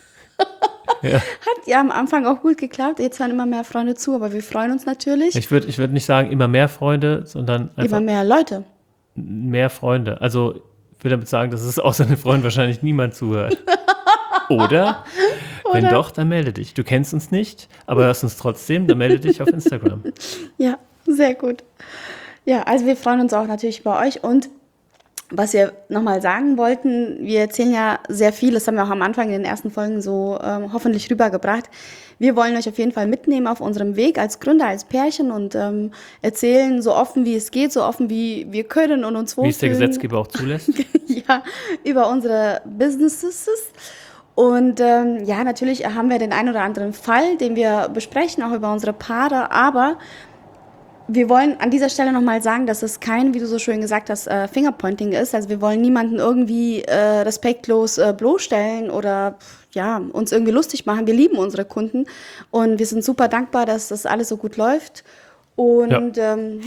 Ja. Hat ja am Anfang auch gut geklappt. Jetzt hören immer mehr Freunde zu, aber wir freuen uns natürlich. Ich würd nicht sagen immer mehr Freunde, sondern einfach immer mehr Leute. Mehr Freunde. Also ich würde damit sagen, dass es außer den Freunden wahrscheinlich niemand zuhört. Oder? Wenn doch, dann melde dich. Du kennst uns nicht, aber hörst uns trotzdem, dann melde dich auf Instagram. Ja, sehr gut. Ja, also wir freuen uns auch natürlich über euch und was wir nochmal sagen wollten, wir erzählen ja sehr viel, das haben wir auch am Anfang in den ersten Folgen so hoffentlich rübergebracht. Wir wollen euch auf jeden Fall mitnehmen auf unserem Weg als Gründer, als Pärchen und erzählen so offen, wie es geht, so offen, wie wir können und uns wohlfühlen. Wie es der Gesetzgeber auch zulässt. Ja, über unsere Businesses. Und natürlich haben wir den einen oder anderen Fall, den wir besprechen, auch über unsere Paare, aber wir wollen an dieser Stelle nochmal sagen, dass es kein, wie du so schön gesagt hast, Fingerpointing ist. Also wir wollen niemanden irgendwie respektlos bloßstellen oder uns irgendwie lustig machen. Wir lieben unsere Kunden und wir sind super dankbar, dass das alles so gut läuft. Und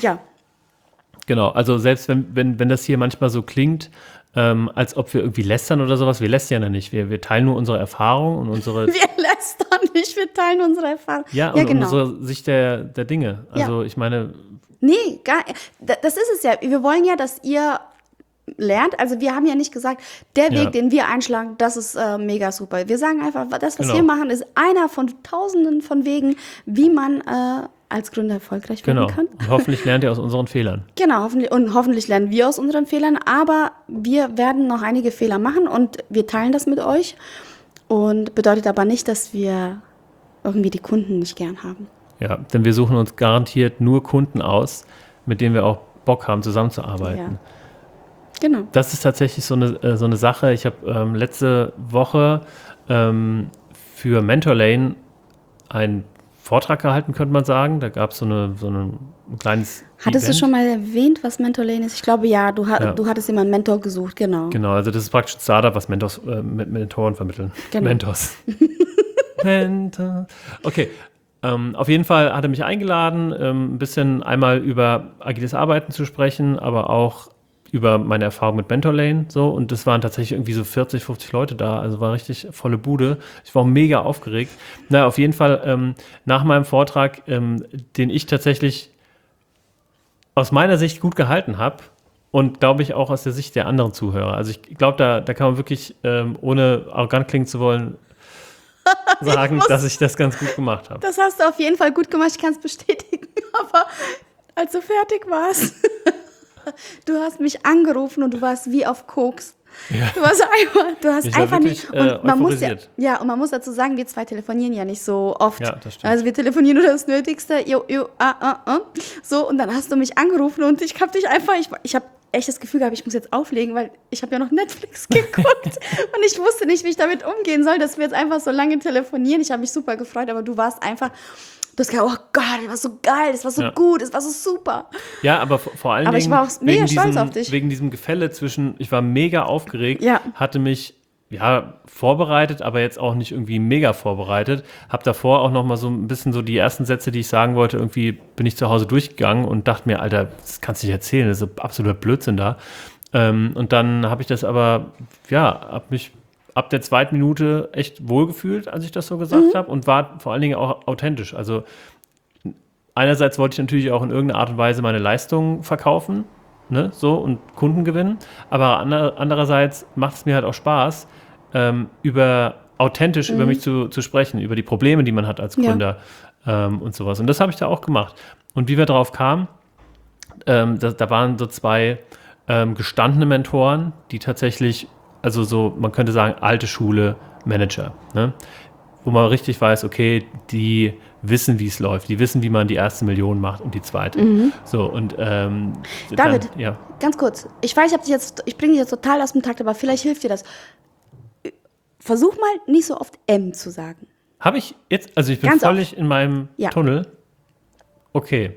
Genau, also selbst wenn das hier manchmal so klingt, als ob wir irgendwie lästern oder sowas, wir lästern ja nicht. Wir teilen nur unsere Erfahrungen und unsere... Wir lästern nicht, wir teilen unsere Erfahrung. Ja, und genau. Unsere Sicht der Dinge. Also ich meine... Nee, das ist es ja. Wir wollen ja, dass ihr lernt. Also wir haben ja nicht gesagt, der Weg, den wir einschlagen, das ist mega super. Wir sagen einfach, das, was wir machen, ist einer von tausenden von Wegen, wie man als Gründer erfolgreich werden kann. Und hoffentlich lernt ihr aus unseren Fehlern. Genau, hoffentlich lernen wir aus unseren Fehlern, aber wir werden noch einige Fehler machen und wir teilen das mit euch und bedeutet aber nicht, dass wir irgendwie die Kunden nicht gern haben. Ja, denn wir suchen uns garantiert nur Kunden aus, mit denen wir auch Bock haben, zusammenzuarbeiten. Ja. Genau. Das ist tatsächlich so eine Sache. Ich habe letzte Woche für Mentorlane einen Vortrag gehalten, könnte man sagen. Da gab es so ein kleines Hattest Event. du schon mal erwähnt, was Mentorlane ist? Ich glaube, ja. Du hattest immer einen Mentor gesucht, genau. Genau, also das ist praktisch ein Startup, was mit Mentoren vermitteln. Genau. Mentors. Mentor. Okay. Auf jeden Fall hat er mich eingeladen, ein bisschen einmal über agiles Arbeiten zu sprechen, aber auch über meine Erfahrung mit Mentorlane. So. Und das waren tatsächlich irgendwie so 40, 50 Leute da. Also war richtig volle Bude. Ich war auch mega aufgeregt. Na, auf jeden Fall nach meinem Vortrag, den ich tatsächlich aus meiner Sicht gut gehalten habe und glaube ich auch aus der Sicht der anderen Zuhörer. Also ich glaube, da kann man wirklich, ohne arrogant klingen zu wollen, sagen, dass ich das ganz gut gemacht habe. Das hast du auf jeden Fall gut gemacht, ich kann es bestätigen. Aber als du fertig warst, du hast mich angerufen und du warst wie auf Koks. Ja. Du hast einfach nicht. Und man muss dazu sagen, wir zwei telefonieren ja nicht so oft. Ja, das stimmt. Also wir telefonieren nur das Nötigste. So, und dann hast du mich angerufen und ich habe dich einfach, ich habe echt das Gefühl gehabt, ich muss jetzt auflegen, weil ich habe ja noch Netflix geguckt und ich wusste nicht, wie ich damit umgehen soll, dass wir jetzt einfach so lange telefonieren. Ich habe mich super gefreut, aber du warst einfach, du hast gesagt, oh Gott, das war so geil, das war so gut, das war so super. Ja, aber vor allen Dingen, ich war auch mega stolz auf dich. Wegen diesem Gefälle zwischen, ich war mega aufgeregt, hatte mich vorbereitet, aber jetzt auch nicht irgendwie mega vorbereitet. Habe davor auch noch mal so ein bisschen so die ersten Sätze, die ich sagen wollte, irgendwie bin ich zu Hause durchgegangen und dachte mir, Alter, das kannst du nicht erzählen, das ist absoluter Blödsinn da. Und dann habe ich das aber, habe mich ab der 2. Minute echt wohlgefühlt, als ich das so gesagt habe und war vor allen Dingen auch authentisch. Also einerseits wollte ich natürlich auch in irgendeiner Art und Weise meine Leistungen verkaufen, ne, so und Kunden gewinnen, aber andererseits macht es mir halt auch Spaß, authentisch über mich zu sprechen, über die Probleme, die man hat als Gründer und sowas. Und das habe ich da auch gemacht. Und wie wir drauf kamen, da waren so 2 gestandene Mentoren, die tatsächlich, also so, man könnte sagen, alte Schule Manager, ne? Wo man richtig weiß, okay, die wissen, wie es läuft, die wissen, wie man die erste Million macht und die zweite. So, und David, ganz kurz, ich weiß, ich bringe dich jetzt total aus dem Takt, aber vielleicht hilft dir das. Versuch mal, nicht so oft M zu sagen. Habe ich jetzt, also ich bin ganz völlig in meinem Tunnel. Okay.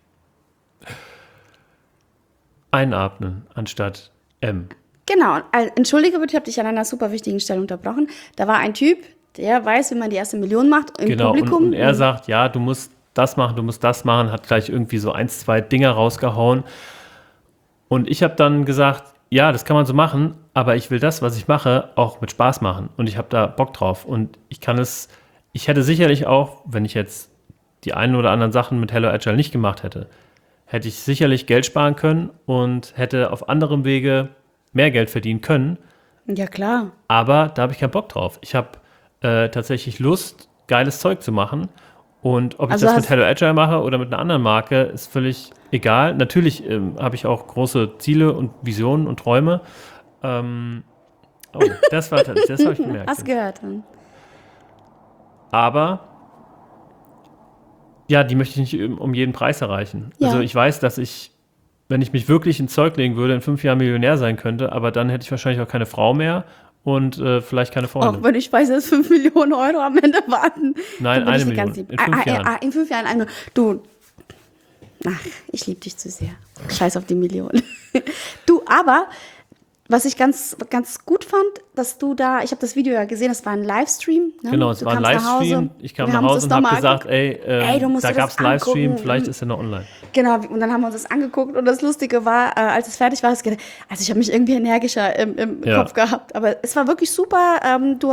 Einatmen anstatt M. Genau, entschuldige bitte, ich habe dich an einer super wichtigen Stelle unterbrochen. Da war ein Typ, der weiß, wie man die erste Million macht im Publikum. Und er sagt, ja, du musst das machen, hat gleich irgendwie so 1, 2 Dinger rausgehauen. Und ich habe dann gesagt, ja, das kann man so machen, aber ich will das, was ich mache, auch mit Spaß machen. Und ich habe da Bock drauf. Und ich hätte sicherlich auch, wenn ich jetzt die einen oder anderen Sachen mit Hello Agile nicht gemacht hätte ich sicherlich Geld sparen können und hätte auf anderem Wege mehr Geld verdienen können. Ja, klar. Aber da habe ich keinen Bock drauf. Ich habe tatsächlich Lust, geiles Zeug zu machen. Und ob ich das mit Hello Agile mache oder mit einer anderen Marke, ist völlig egal. Natürlich habe ich auch große Ziele und Visionen und Träume. Das habe ich gemerkt. Hast gehört. Aber ja, die möchte ich nicht um jeden Preis erreichen. Ja. Also ich weiß, dass ich, wenn ich mich wirklich ins Zeug legen würde, in 5 Jahren Millionär sein könnte, aber dann hätte ich wahrscheinlich auch keine Frau mehr und vielleicht keine Freundin. Auch wenn ich weiß, dass 5 Millionen Euro am Ende warten. Nein, 1 Million. In 5 Jahren. In 5 Jahren 1 Million. Du, ich liebe dich zu sehr. Scheiß auf die Million. Du, aber, was ich ganz, ganz gut fand, dass du da, ich habe das Video ja gesehen, das war ein Livestream. Ne? Genau, es war ein Livestream. Ich kam nach Hause und habe gesagt, da gab es einen Livestream, vielleicht ist er noch online. Genau, und dann haben wir uns das angeguckt und das Lustige war, als es fertig war, also ich habe mich irgendwie energischer im Kopf gehabt, aber es war wirklich super.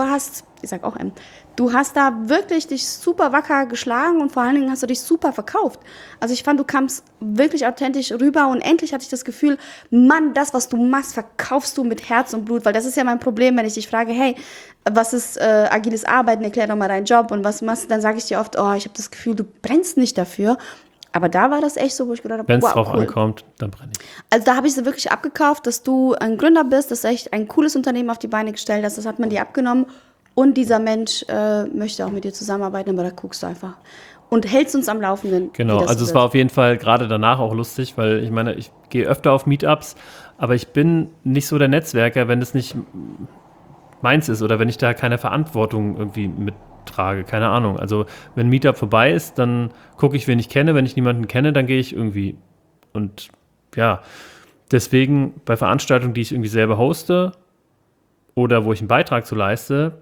Du hast da wirklich dich super wacker geschlagen und vor allen Dingen hast du dich super verkauft. Also ich fand, du kamst wirklich authentisch rüber und endlich hatte ich das Gefühl, Mann, das, was du machst, verkaufst du mit Herz und Blut, weil das ist ja mein Problem, wenn ich dich frage, hey, was ist agiles Arbeiten, erklär doch mal deinen Job und was machst du, dann sage ich dir oft, ich habe das Gefühl, du brennst nicht dafür. Aber da war das echt so, wo ich gedacht habe, wenn es drauf ankommt, dann brenne ich. Also da habe ich sie wirklich abgekauft, dass du ein Gründer bist, dass du echt ein cooles Unternehmen auf die Beine gestellt hast, das hat man dir abgenommen. Und dieser Mensch möchte auch mit dir zusammenarbeiten, aber da guckst du einfach. Und hältst uns am Laufenden. Genau, also es war auf jeden Fall gerade danach auch lustig, weil ich meine, ich gehe öfter auf Meetups, aber ich bin nicht so der Netzwerker, wenn es nicht meins ist oder wenn ich da keine Verantwortung irgendwie mittrage, keine Ahnung. Also wenn ein Meetup vorbei ist, dann gucke ich, wen ich kenne. Wenn ich niemanden kenne, dann gehe ich irgendwie. Und ja, deswegen bei Veranstaltungen, die ich irgendwie selber hoste oder wo ich einen Beitrag zu leiste,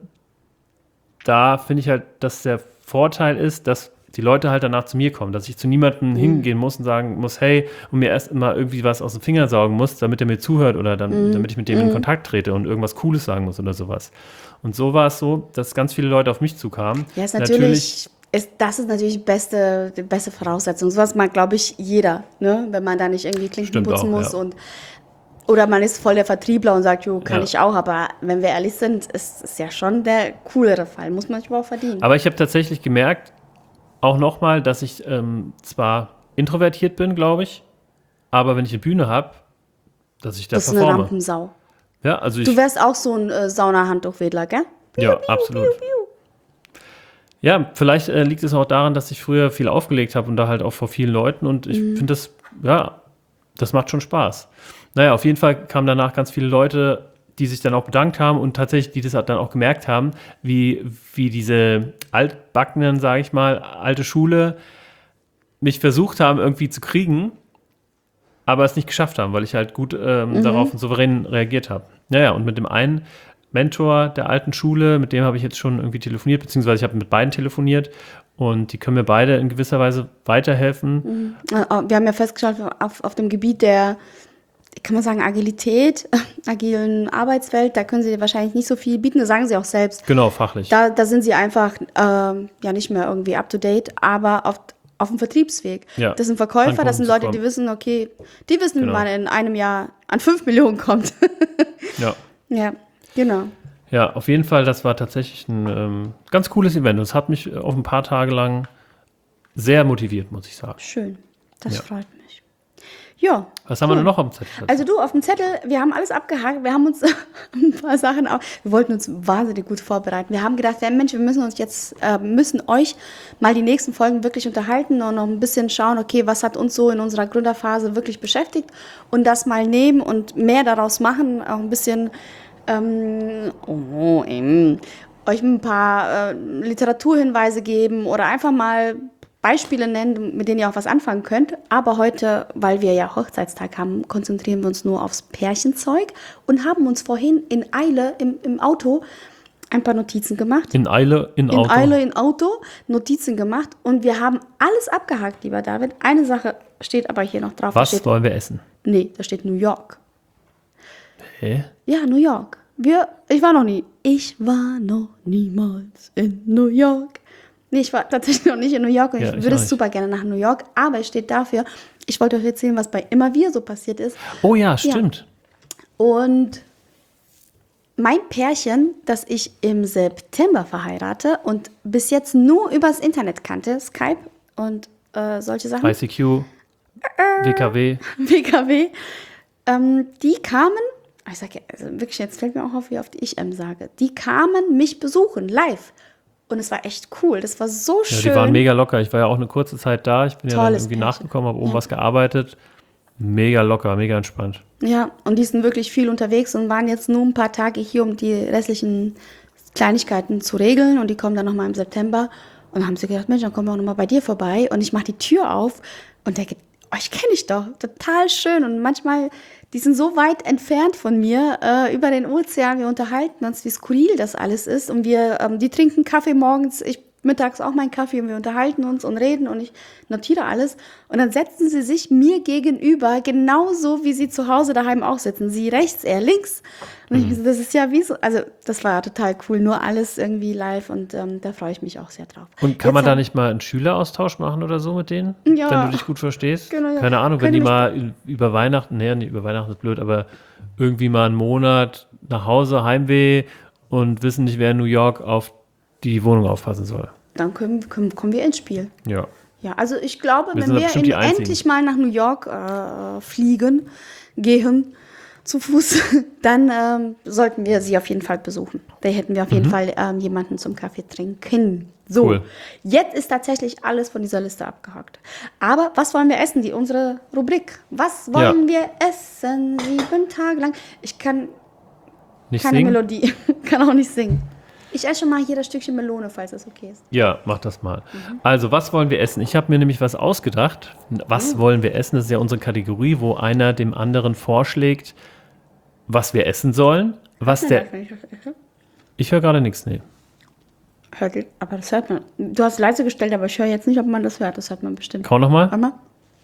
da finde ich halt, dass der Vorteil ist, dass die Leute halt danach zu mir kommen, dass ich zu niemandem hingehen muss und sagen muss, hey, und mir erst immer irgendwie was aus dem Finger saugen muss, damit er mir zuhört oder damit ich mit dem in Kontakt trete und irgendwas Cooles sagen muss oder sowas. Und so war es so, dass ganz viele Leute auf mich zukamen. Ja, das ist natürlich die beste Voraussetzung. Sowas mag, glaube ich, jeder, ne? Wenn man da nicht irgendwie Klinken putzen muss ja. Oder man ist voll der Vertriebler und sagt, kann ich auch, aber wenn wir ehrlich sind, ist es ja schon der coolere Fall, muss man sich aber auch verdienen. Aber ich habe tatsächlich gemerkt, auch nochmal, dass ich zwar introvertiert bin, glaube ich, aber wenn ich eine Bühne habe, dass ich da performe. Das ist eine Rampensau. Ja, also du wärst auch so ein Sauna-Handtuchwedler, gell? Ja, absolut. Ja, vielleicht liegt es auch daran, dass ich früher viel aufgelegt habe und da halt auch vor vielen Leuten und ich finde das, das macht schon Spaß. Naja, auf jeden Fall kamen danach ganz viele Leute, die sich dann auch bedankt haben und tatsächlich, die das dann auch gemerkt haben, wie diese altbackenen, sage ich mal, alte Schule mich versucht haben irgendwie zu kriegen, aber es nicht geschafft haben, weil ich halt gut darauf und souverän reagiert habe. Naja, und mit dem einen Mentor der alten Schule, mit dem habe ich jetzt schon irgendwie telefoniert, beziehungsweise ich habe mit beiden telefoniert und die können mir beide in gewisser Weise weiterhelfen. Wir haben ja festgestellt, auf dem Gebiet der, kann man sagen, Agilität, agilen Arbeitswelt, da können sie wahrscheinlich nicht so viel bieten, das sagen sie auch selbst. Genau, fachlich. Da sind sie einfach nicht mehr irgendwie up to date, aber auf dem Vertriebsweg. Ja, das sind Verkäufer, das sind Leute, die wissen, wie man in einem Jahr an 5 Millionen kommt. Ja, genau. Ja, auf jeden Fall, das war tatsächlich ein ganz cooles Event. Es hat mich auf ein paar Tage lang sehr motiviert, muss ich sagen. Schön, das freut mich. Ja. Was haben wir denn noch auf dem Zettel? Also du, auf dem Zettel, wir haben alles abgehakt, wir haben uns ein paar Sachen wir wollten uns wahnsinnig gut vorbereiten. Wir haben gedacht, Mensch, wir müssen euch mal die nächsten Folgen wirklich unterhalten und noch ein bisschen schauen, okay, was hat uns so in unserer Gründerphase wirklich beschäftigt und das mal nehmen und mehr daraus machen, auch ein bisschen euch ein paar Literaturhinweise geben oder einfach mal Beispiele nennen, mit denen ihr auch was anfangen könnt. Aber heute, weil wir ja Hochzeitstag haben, konzentrieren wir uns nur aufs Pärchenzeug und haben uns vorhin in Eile im Auto ein paar Notizen gemacht. In Eile in Auto Notizen gemacht und wir haben alles abgehakt, lieber David. Eine Sache steht aber hier noch drauf. Was wollen wir essen? Nee, da steht New York. Hä? Ja, New York. Ich war noch noch niemals in New York. Nee, ich war tatsächlich noch nicht in New York und ich würde super gerne nach New York, aber es steht dafür, ich wollte euch erzählen, was bei Immer Wir so passiert ist. Oh ja, stimmt. Ja. Und mein Pärchen, das ich im September verheirate und bis jetzt nur übers Internet kannte, Skype und solche Sachen. ICQ, WKW. Die kamen, ich sage also wirklich, jetzt fällt mir auch auf, wie oft ich sage, die kamen mich besuchen, live. Und es war echt cool, das war so schön. Ja, die waren mega locker, ich war ja auch eine kurze Zeit da, ich bin ja dann irgendwie nachgekommen, habe oben was gearbeitet. Mega locker, mega entspannt. Ja, und die sind wirklich viel unterwegs und waren jetzt nur ein paar Tage hier, um die restlichen Kleinigkeiten zu regeln und die kommen dann nochmal im September und dann haben sie gedacht, Mensch, dann kommen wir auch nochmal bei dir vorbei und ich mache die Tür auf und denke, ich kenne dich doch, total schön. Und manchmal, die sind so weit entfernt von mir, über den Ozean. Wir unterhalten uns, wie skurril das alles ist. Und die trinken Kaffee morgens, ich mittags auch meinen Kaffee und wir unterhalten uns und reden und ich notiere alles. Und dann setzen sie sich mir gegenüber, genauso wie sie zu Hause daheim auch sitzen. Sie rechts, er links. Und ich, das ist ja wie so, also das war total cool, nur alles irgendwie live und da freue ich mich auch sehr drauf. Und kann man da nicht mal einen Schüleraustausch machen oder so mit denen, ja, wenn du dich gut verstehst? Genau, ja. Keine Ahnung, wenn die mal über Weihnachten, nicht über Weihnachten ist blöd, aber irgendwie mal einen Monat nach Hause, Heimweh und wissen nicht, wer in New York auf die Wohnung aufpassen soll. Dann kommen wir ins Spiel. Ja. Ja, also ich glaube, wenn wir endlich mal nach New York gehen, zu Fuß, dann sollten wir sie auf jeden Fall besuchen. Da hätten wir auf jeden Fall jemanden zum Kaffee trinken. So, cool. Jetzt ist tatsächlich alles von dieser Liste abgehakt. Aber was wollen wir essen? Unsere Rubrik. Was wollen wir essen? 7 Tage lang. Ich kann nicht keine singen? Melodie, kann auch nicht singen. Ich esse schon mal hier das Stückchen Melone, falls das okay ist. Ja, mach das mal. Also, was wollen wir essen? Ich habe mir nämlich was ausgedacht. Was wollen wir essen? Das ist ja unsere Kategorie, wo einer dem anderen vorschlägt, was wir essen sollen. Ich höre gerade nichts, nee. Aber das hört man. Du hast leise gestellt, aber ich höre jetzt nicht, ob man das hört. Das hört man bestimmt. Kau nochmal. Warte mal.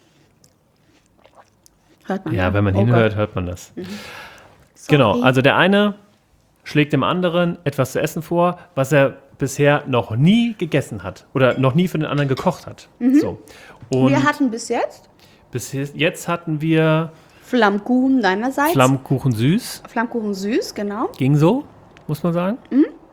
Hört man. Ja, wenn man hinhört, hört man das. Genau, also der eine schlägt dem anderen etwas zu essen vor, was er bisher noch nie gegessen hat oder noch nie für den anderen gekocht hat. So. Und wir hatten bis jetzt hatten wir Flammkuchen deinerseits. Flammkuchen süß. Flammkuchen süß, genau. Ging so, muss man sagen.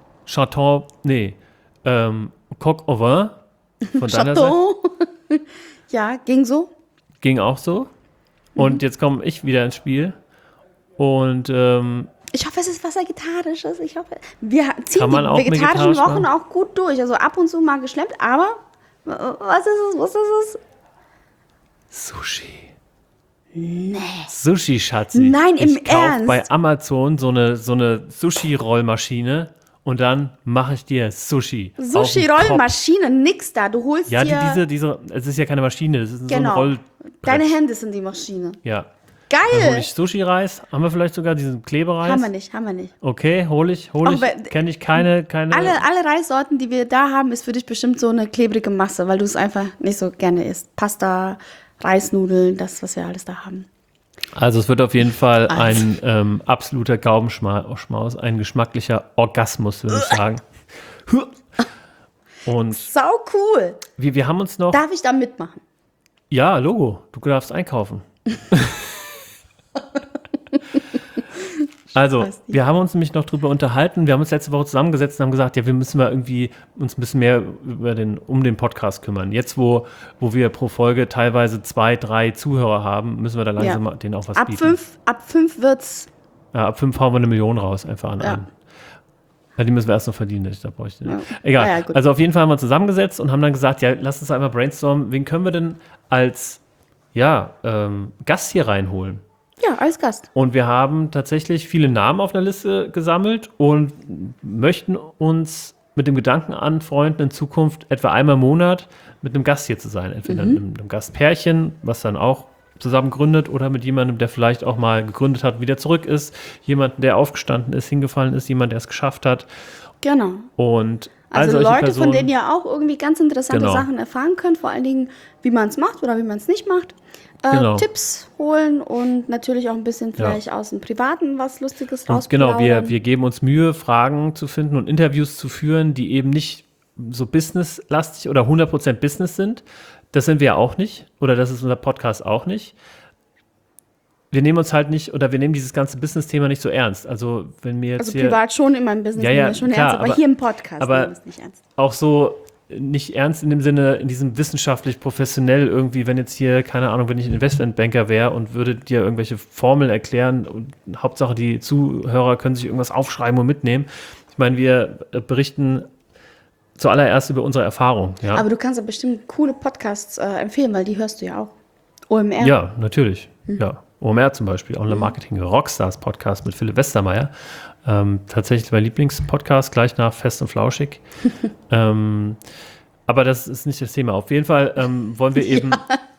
Coq au vin von deiner Seite. Ja, ging so. Ging auch so. Und jetzt komme ich wieder ins Spiel. Und ich hoffe, es ist was Vegetarisches. Ich hoffe, wir ziehen kann man die auch vegetarischen Wochen machen? auch gut durch. Also ab und zu mal geschleppt, aber was ist es? Sushi. Nee. Sushi, Schatzi. Nein, im ich kauf Ernst. bei Amazon so eine Sushi-Rollmaschine und dann mache ich dir Sushi. Sushi-Rollmaschine, nix da. Du holst ja, dir... es ist ja keine Maschine, das ist Genau. so ein Rollbrett. Deine Hände sind die Maschine. Ja. Dann Geil! hole ich Sushi-Reis. Haben wir vielleicht sogar diesen Klebereis? Haben wir nicht. Okay, hole ich. Kenne ich keine. Alle Reissorten, die wir da haben, ist für dich bestimmt so eine klebrige Masse, weil du es einfach nicht so gerne isst. Pasta, Reisnudeln, das, was wir alles da haben. Also es wird auf jeden Fall ein absoluter Gaumenschmaus, ein geschmacklicher Orgasmus, würde ich sagen. Und Sau cool. wir haben uns noch... Darf ich da mitmachen? Ja, Logo, du darfst einkaufen. Also, wir haben uns nämlich noch drüber unterhalten. Wir haben uns letzte Woche zusammengesetzt und haben gesagt, ja, wir müssen mal irgendwie uns ein bisschen mehr um den Podcast kümmern. Jetzt, wo wir pro Folge teilweise 2, 3 Zuhörer haben, müssen wir da langsam mal denen auch was bieten. Ab 5 wird's. Ja, ab 5 hauen wir 1 Million raus, einfach an einen. Ja, die müssen wir erst noch verdienen, da bräuchte ich nicht. Egal. Ja, gut. Also auf jeden Fall haben wir uns zusammengesetzt und haben dann gesagt, ja, lass uns einmal brainstormen, wen können wir denn als Gast hier reinholen? Ja, als Gast. Und wir haben tatsächlich viele Namen auf einer Liste gesammelt und möchten uns mit dem Gedanken anfreunden, in Zukunft etwa einmal im Monat mit einem Gast hier zu sein. Entweder einem Gastpärchen, was dann auch zusammen gründet, oder mit jemandem, der vielleicht auch mal gegründet hat, wieder zurück ist. Jemanden, der aufgestanden ist, hingefallen ist, jemand, der es geschafft hat. Genau. Und also Leute, Personen, von denen ihr auch irgendwie ganz interessante Genau. Sachen erfahren könnt, vor allen Dingen, wie man es macht oder wie man es nicht macht. Genau. Tipps holen und natürlich auch ein bisschen vielleicht aus dem Privaten was Lustiges rausplaudern. Genau, wir geben uns Mühe, Fragen zu finden und Interviews zu führen, die eben nicht so businesslastig oder 100% Business sind. Das sind wir ja auch nicht, oder das ist unser Podcast auch nicht. Wir nehmen uns halt nicht, oder wir nehmen dieses ganze Business-Thema nicht so ernst. Also wenn mir jetzt also privat schon, in meinem Business nehmen wir schon klar, ernst, aber hier im Podcast nehmen wir es nicht ernst. Auch so nicht ernst in dem Sinne, in diesem wissenschaftlich professionell irgendwie, wenn jetzt hier, keine Ahnung, wenn ich ein Investmentbanker wäre und würde dir irgendwelche Formeln erklären und Hauptsache die Zuhörer können sich irgendwas aufschreiben und mitnehmen. Ich meine, wir berichten zuallererst über unsere Erfahrung. Ja? Aber du kannst ja bestimmt coole Podcasts empfehlen, weil die hörst du ja auch. OMR. Ja, natürlich. Ja. OMR zum Beispiel, Online Marketing Rockstars Podcast mit Philipp Westermeier. Tatsächlich mein Lieblingspodcast, gleich nach Fest und Flauschig. Aber das ist nicht das Thema. Auf jeden Fall wollen wir eben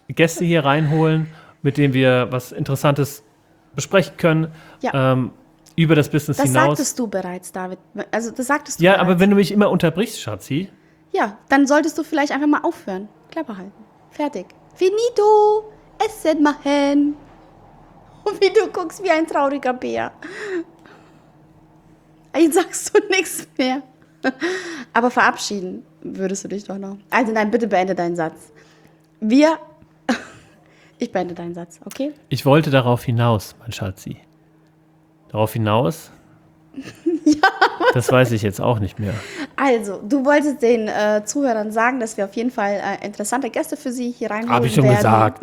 Gäste hier reinholen, mit denen wir was Interessantes besprechen können. Ja. Über das Business hinaus. Das sagtest du bereits, David. Also das sagtest du Ja, bereits. aber wenn du mich immer unterbrichst, Schatzi. Ja, dann solltest du vielleicht einfach mal aufhören. Klappe halten. Fertig. Finito. Essen machen. Und wie du guckst wie ein trauriger Bär. Jetzt sagst du nichts mehr. Aber verabschieden würdest du dich doch noch. Also nein, bitte beende deinen Satz. Ich beende deinen Satz, okay? Ich wollte darauf hinaus, mein Schatzi. Darauf hinaus? Ja. Das weiß ich jetzt auch nicht mehr. Also, du wolltest den Zuhörern sagen, dass wir auf jeden Fall interessante Gäste für sie hier reinholen werden. Habe ich schon gesagt.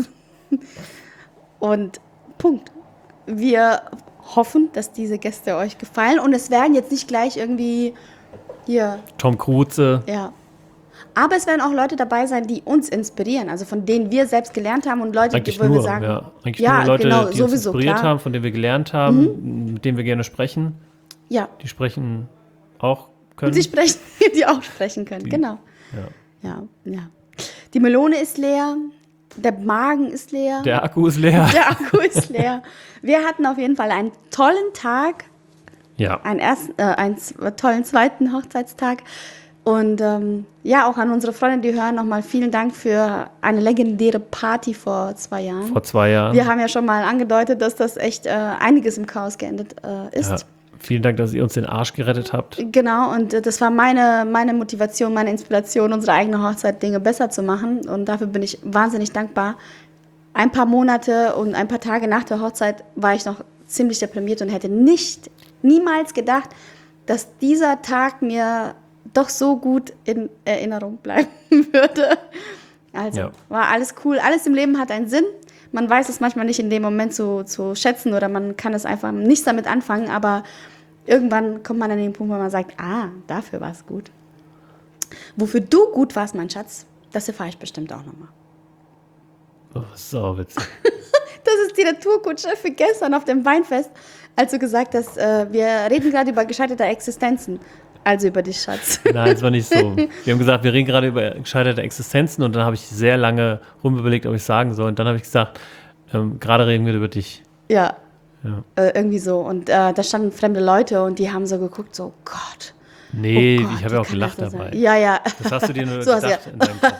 Und Punkt. Wir hoffen, dass diese Gäste euch gefallen. Und es werden jetzt nicht gleich irgendwie hier... Tom Cruise. Ja. Aber es werden auch Leute dabei sein, die uns inspirieren. Also von denen wir selbst gelernt haben und Leute, Eigentlich wo wir nur, sagen... ja. Eigentlich nur Leute, genau, die sowieso, uns inspiriert klar. haben, von denen wir gelernt haben, mit denen wir gerne sprechen. Ja. Die sprechen auch können. Die auch sprechen können, genau. Ja. Ja. Die Melone ist leer, der Magen ist leer. Der Akku ist leer. Der Akku ist leer. Wir hatten auf jeden Fall einen tollen Tag. Ja. Einen tollen zweiten Hochzeitstag. Und ja, auch an unsere Freunde, die hören, nochmal vielen Dank für eine legendäre Party vor 2 Jahren. Vor 2 Jahren. Wir haben ja schon mal angedeutet, dass das echt einiges im Chaos geendet ist. Ja. Vielen Dank, dass ihr uns den Arsch gerettet habt. Genau, und das war meine Motivation, meine Inspiration, unsere eigene Hochzeit, Dinge besser zu machen. Und dafür bin ich wahnsinnig dankbar. Ein paar Monate und ein paar Tage nach der Hochzeit war ich noch ziemlich deprimiert und hätte niemals gedacht, dass dieser Tag mir doch so gut in Erinnerung bleiben würde. Also war alles cool. Alles im Leben hat einen Sinn. Man weiß es manchmal nicht in dem Moment zu schätzen oder man kann es einfach nichts damit anfangen, aber irgendwann kommt man an den Punkt, wo man sagt, dafür war es gut. Wofür du gut warst, mein Schatz, das erfahre ich bestimmt auch nochmal. Oh, so witzig. Das ist die Naturkutsche für gestern auf dem Weinfest, als du gesagt hast, wir reden gerade über gescheiterte Existenzen. Also über dich, Schatz. Nein, das war nicht so. Wir haben gesagt, wir reden gerade über gescheiterte Existenzen und dann habe ich sehr lange rumüberlegt, ob ich sagen soll. Und dann habe ich gesagt, gerade reden wir über dich. Ja. Irgendwie so. Und da standen fremde Leute und die haben so geguckt, so Gott. Nee, oh Gott, ich habe ja auch gelacht dabei. Ja. Das hast du dir nur so gedacht in deinem Kopf.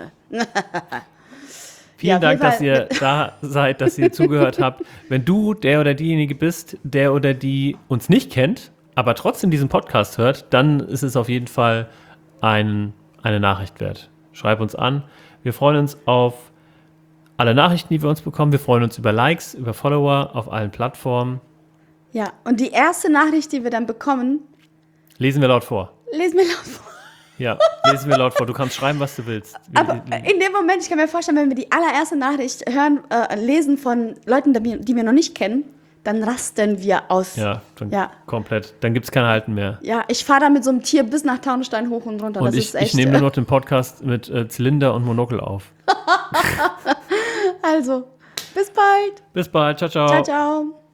Vielen Dank, dass ihr da seid, dass ihr zugehört habt. Wenn du der oder diejenige bist, der oder die uns nicht kennt, aber trotzdem diesen Podcast hört, dann ist es auf jeden Fall eine Nachricht wert. Schreib uns an. Wir freuen uns auf alle Nachrichten, die wir uns bekommen. Wir freuen uns über Likes, über Follower auf allen Plattformen. Ja, und die erste Nachricht, die wir dann bekommen... Lesen wir laut vor. Lesen wir laut vor. Ja, lesen wir laut vor. Du kannst schreiben, was du willst. Aber in dem Moment, ich kann mir vorstellen, wenn wir die allererste Nachricht hören, lesen von Leuten, die wir noch nicht kennen, dann rasten wir aus. Ja, komplett. Dann gibt es kein Halten mehr. Ja, ich fahre da mit so einem Tier bis nach Taunusstein hoch und runter. Und ich nehme nur noch den Podcast mit Zylinder und Monokel auf. Also, bis bald. Bis bald. Ciao, ciao. Ciao, ciao.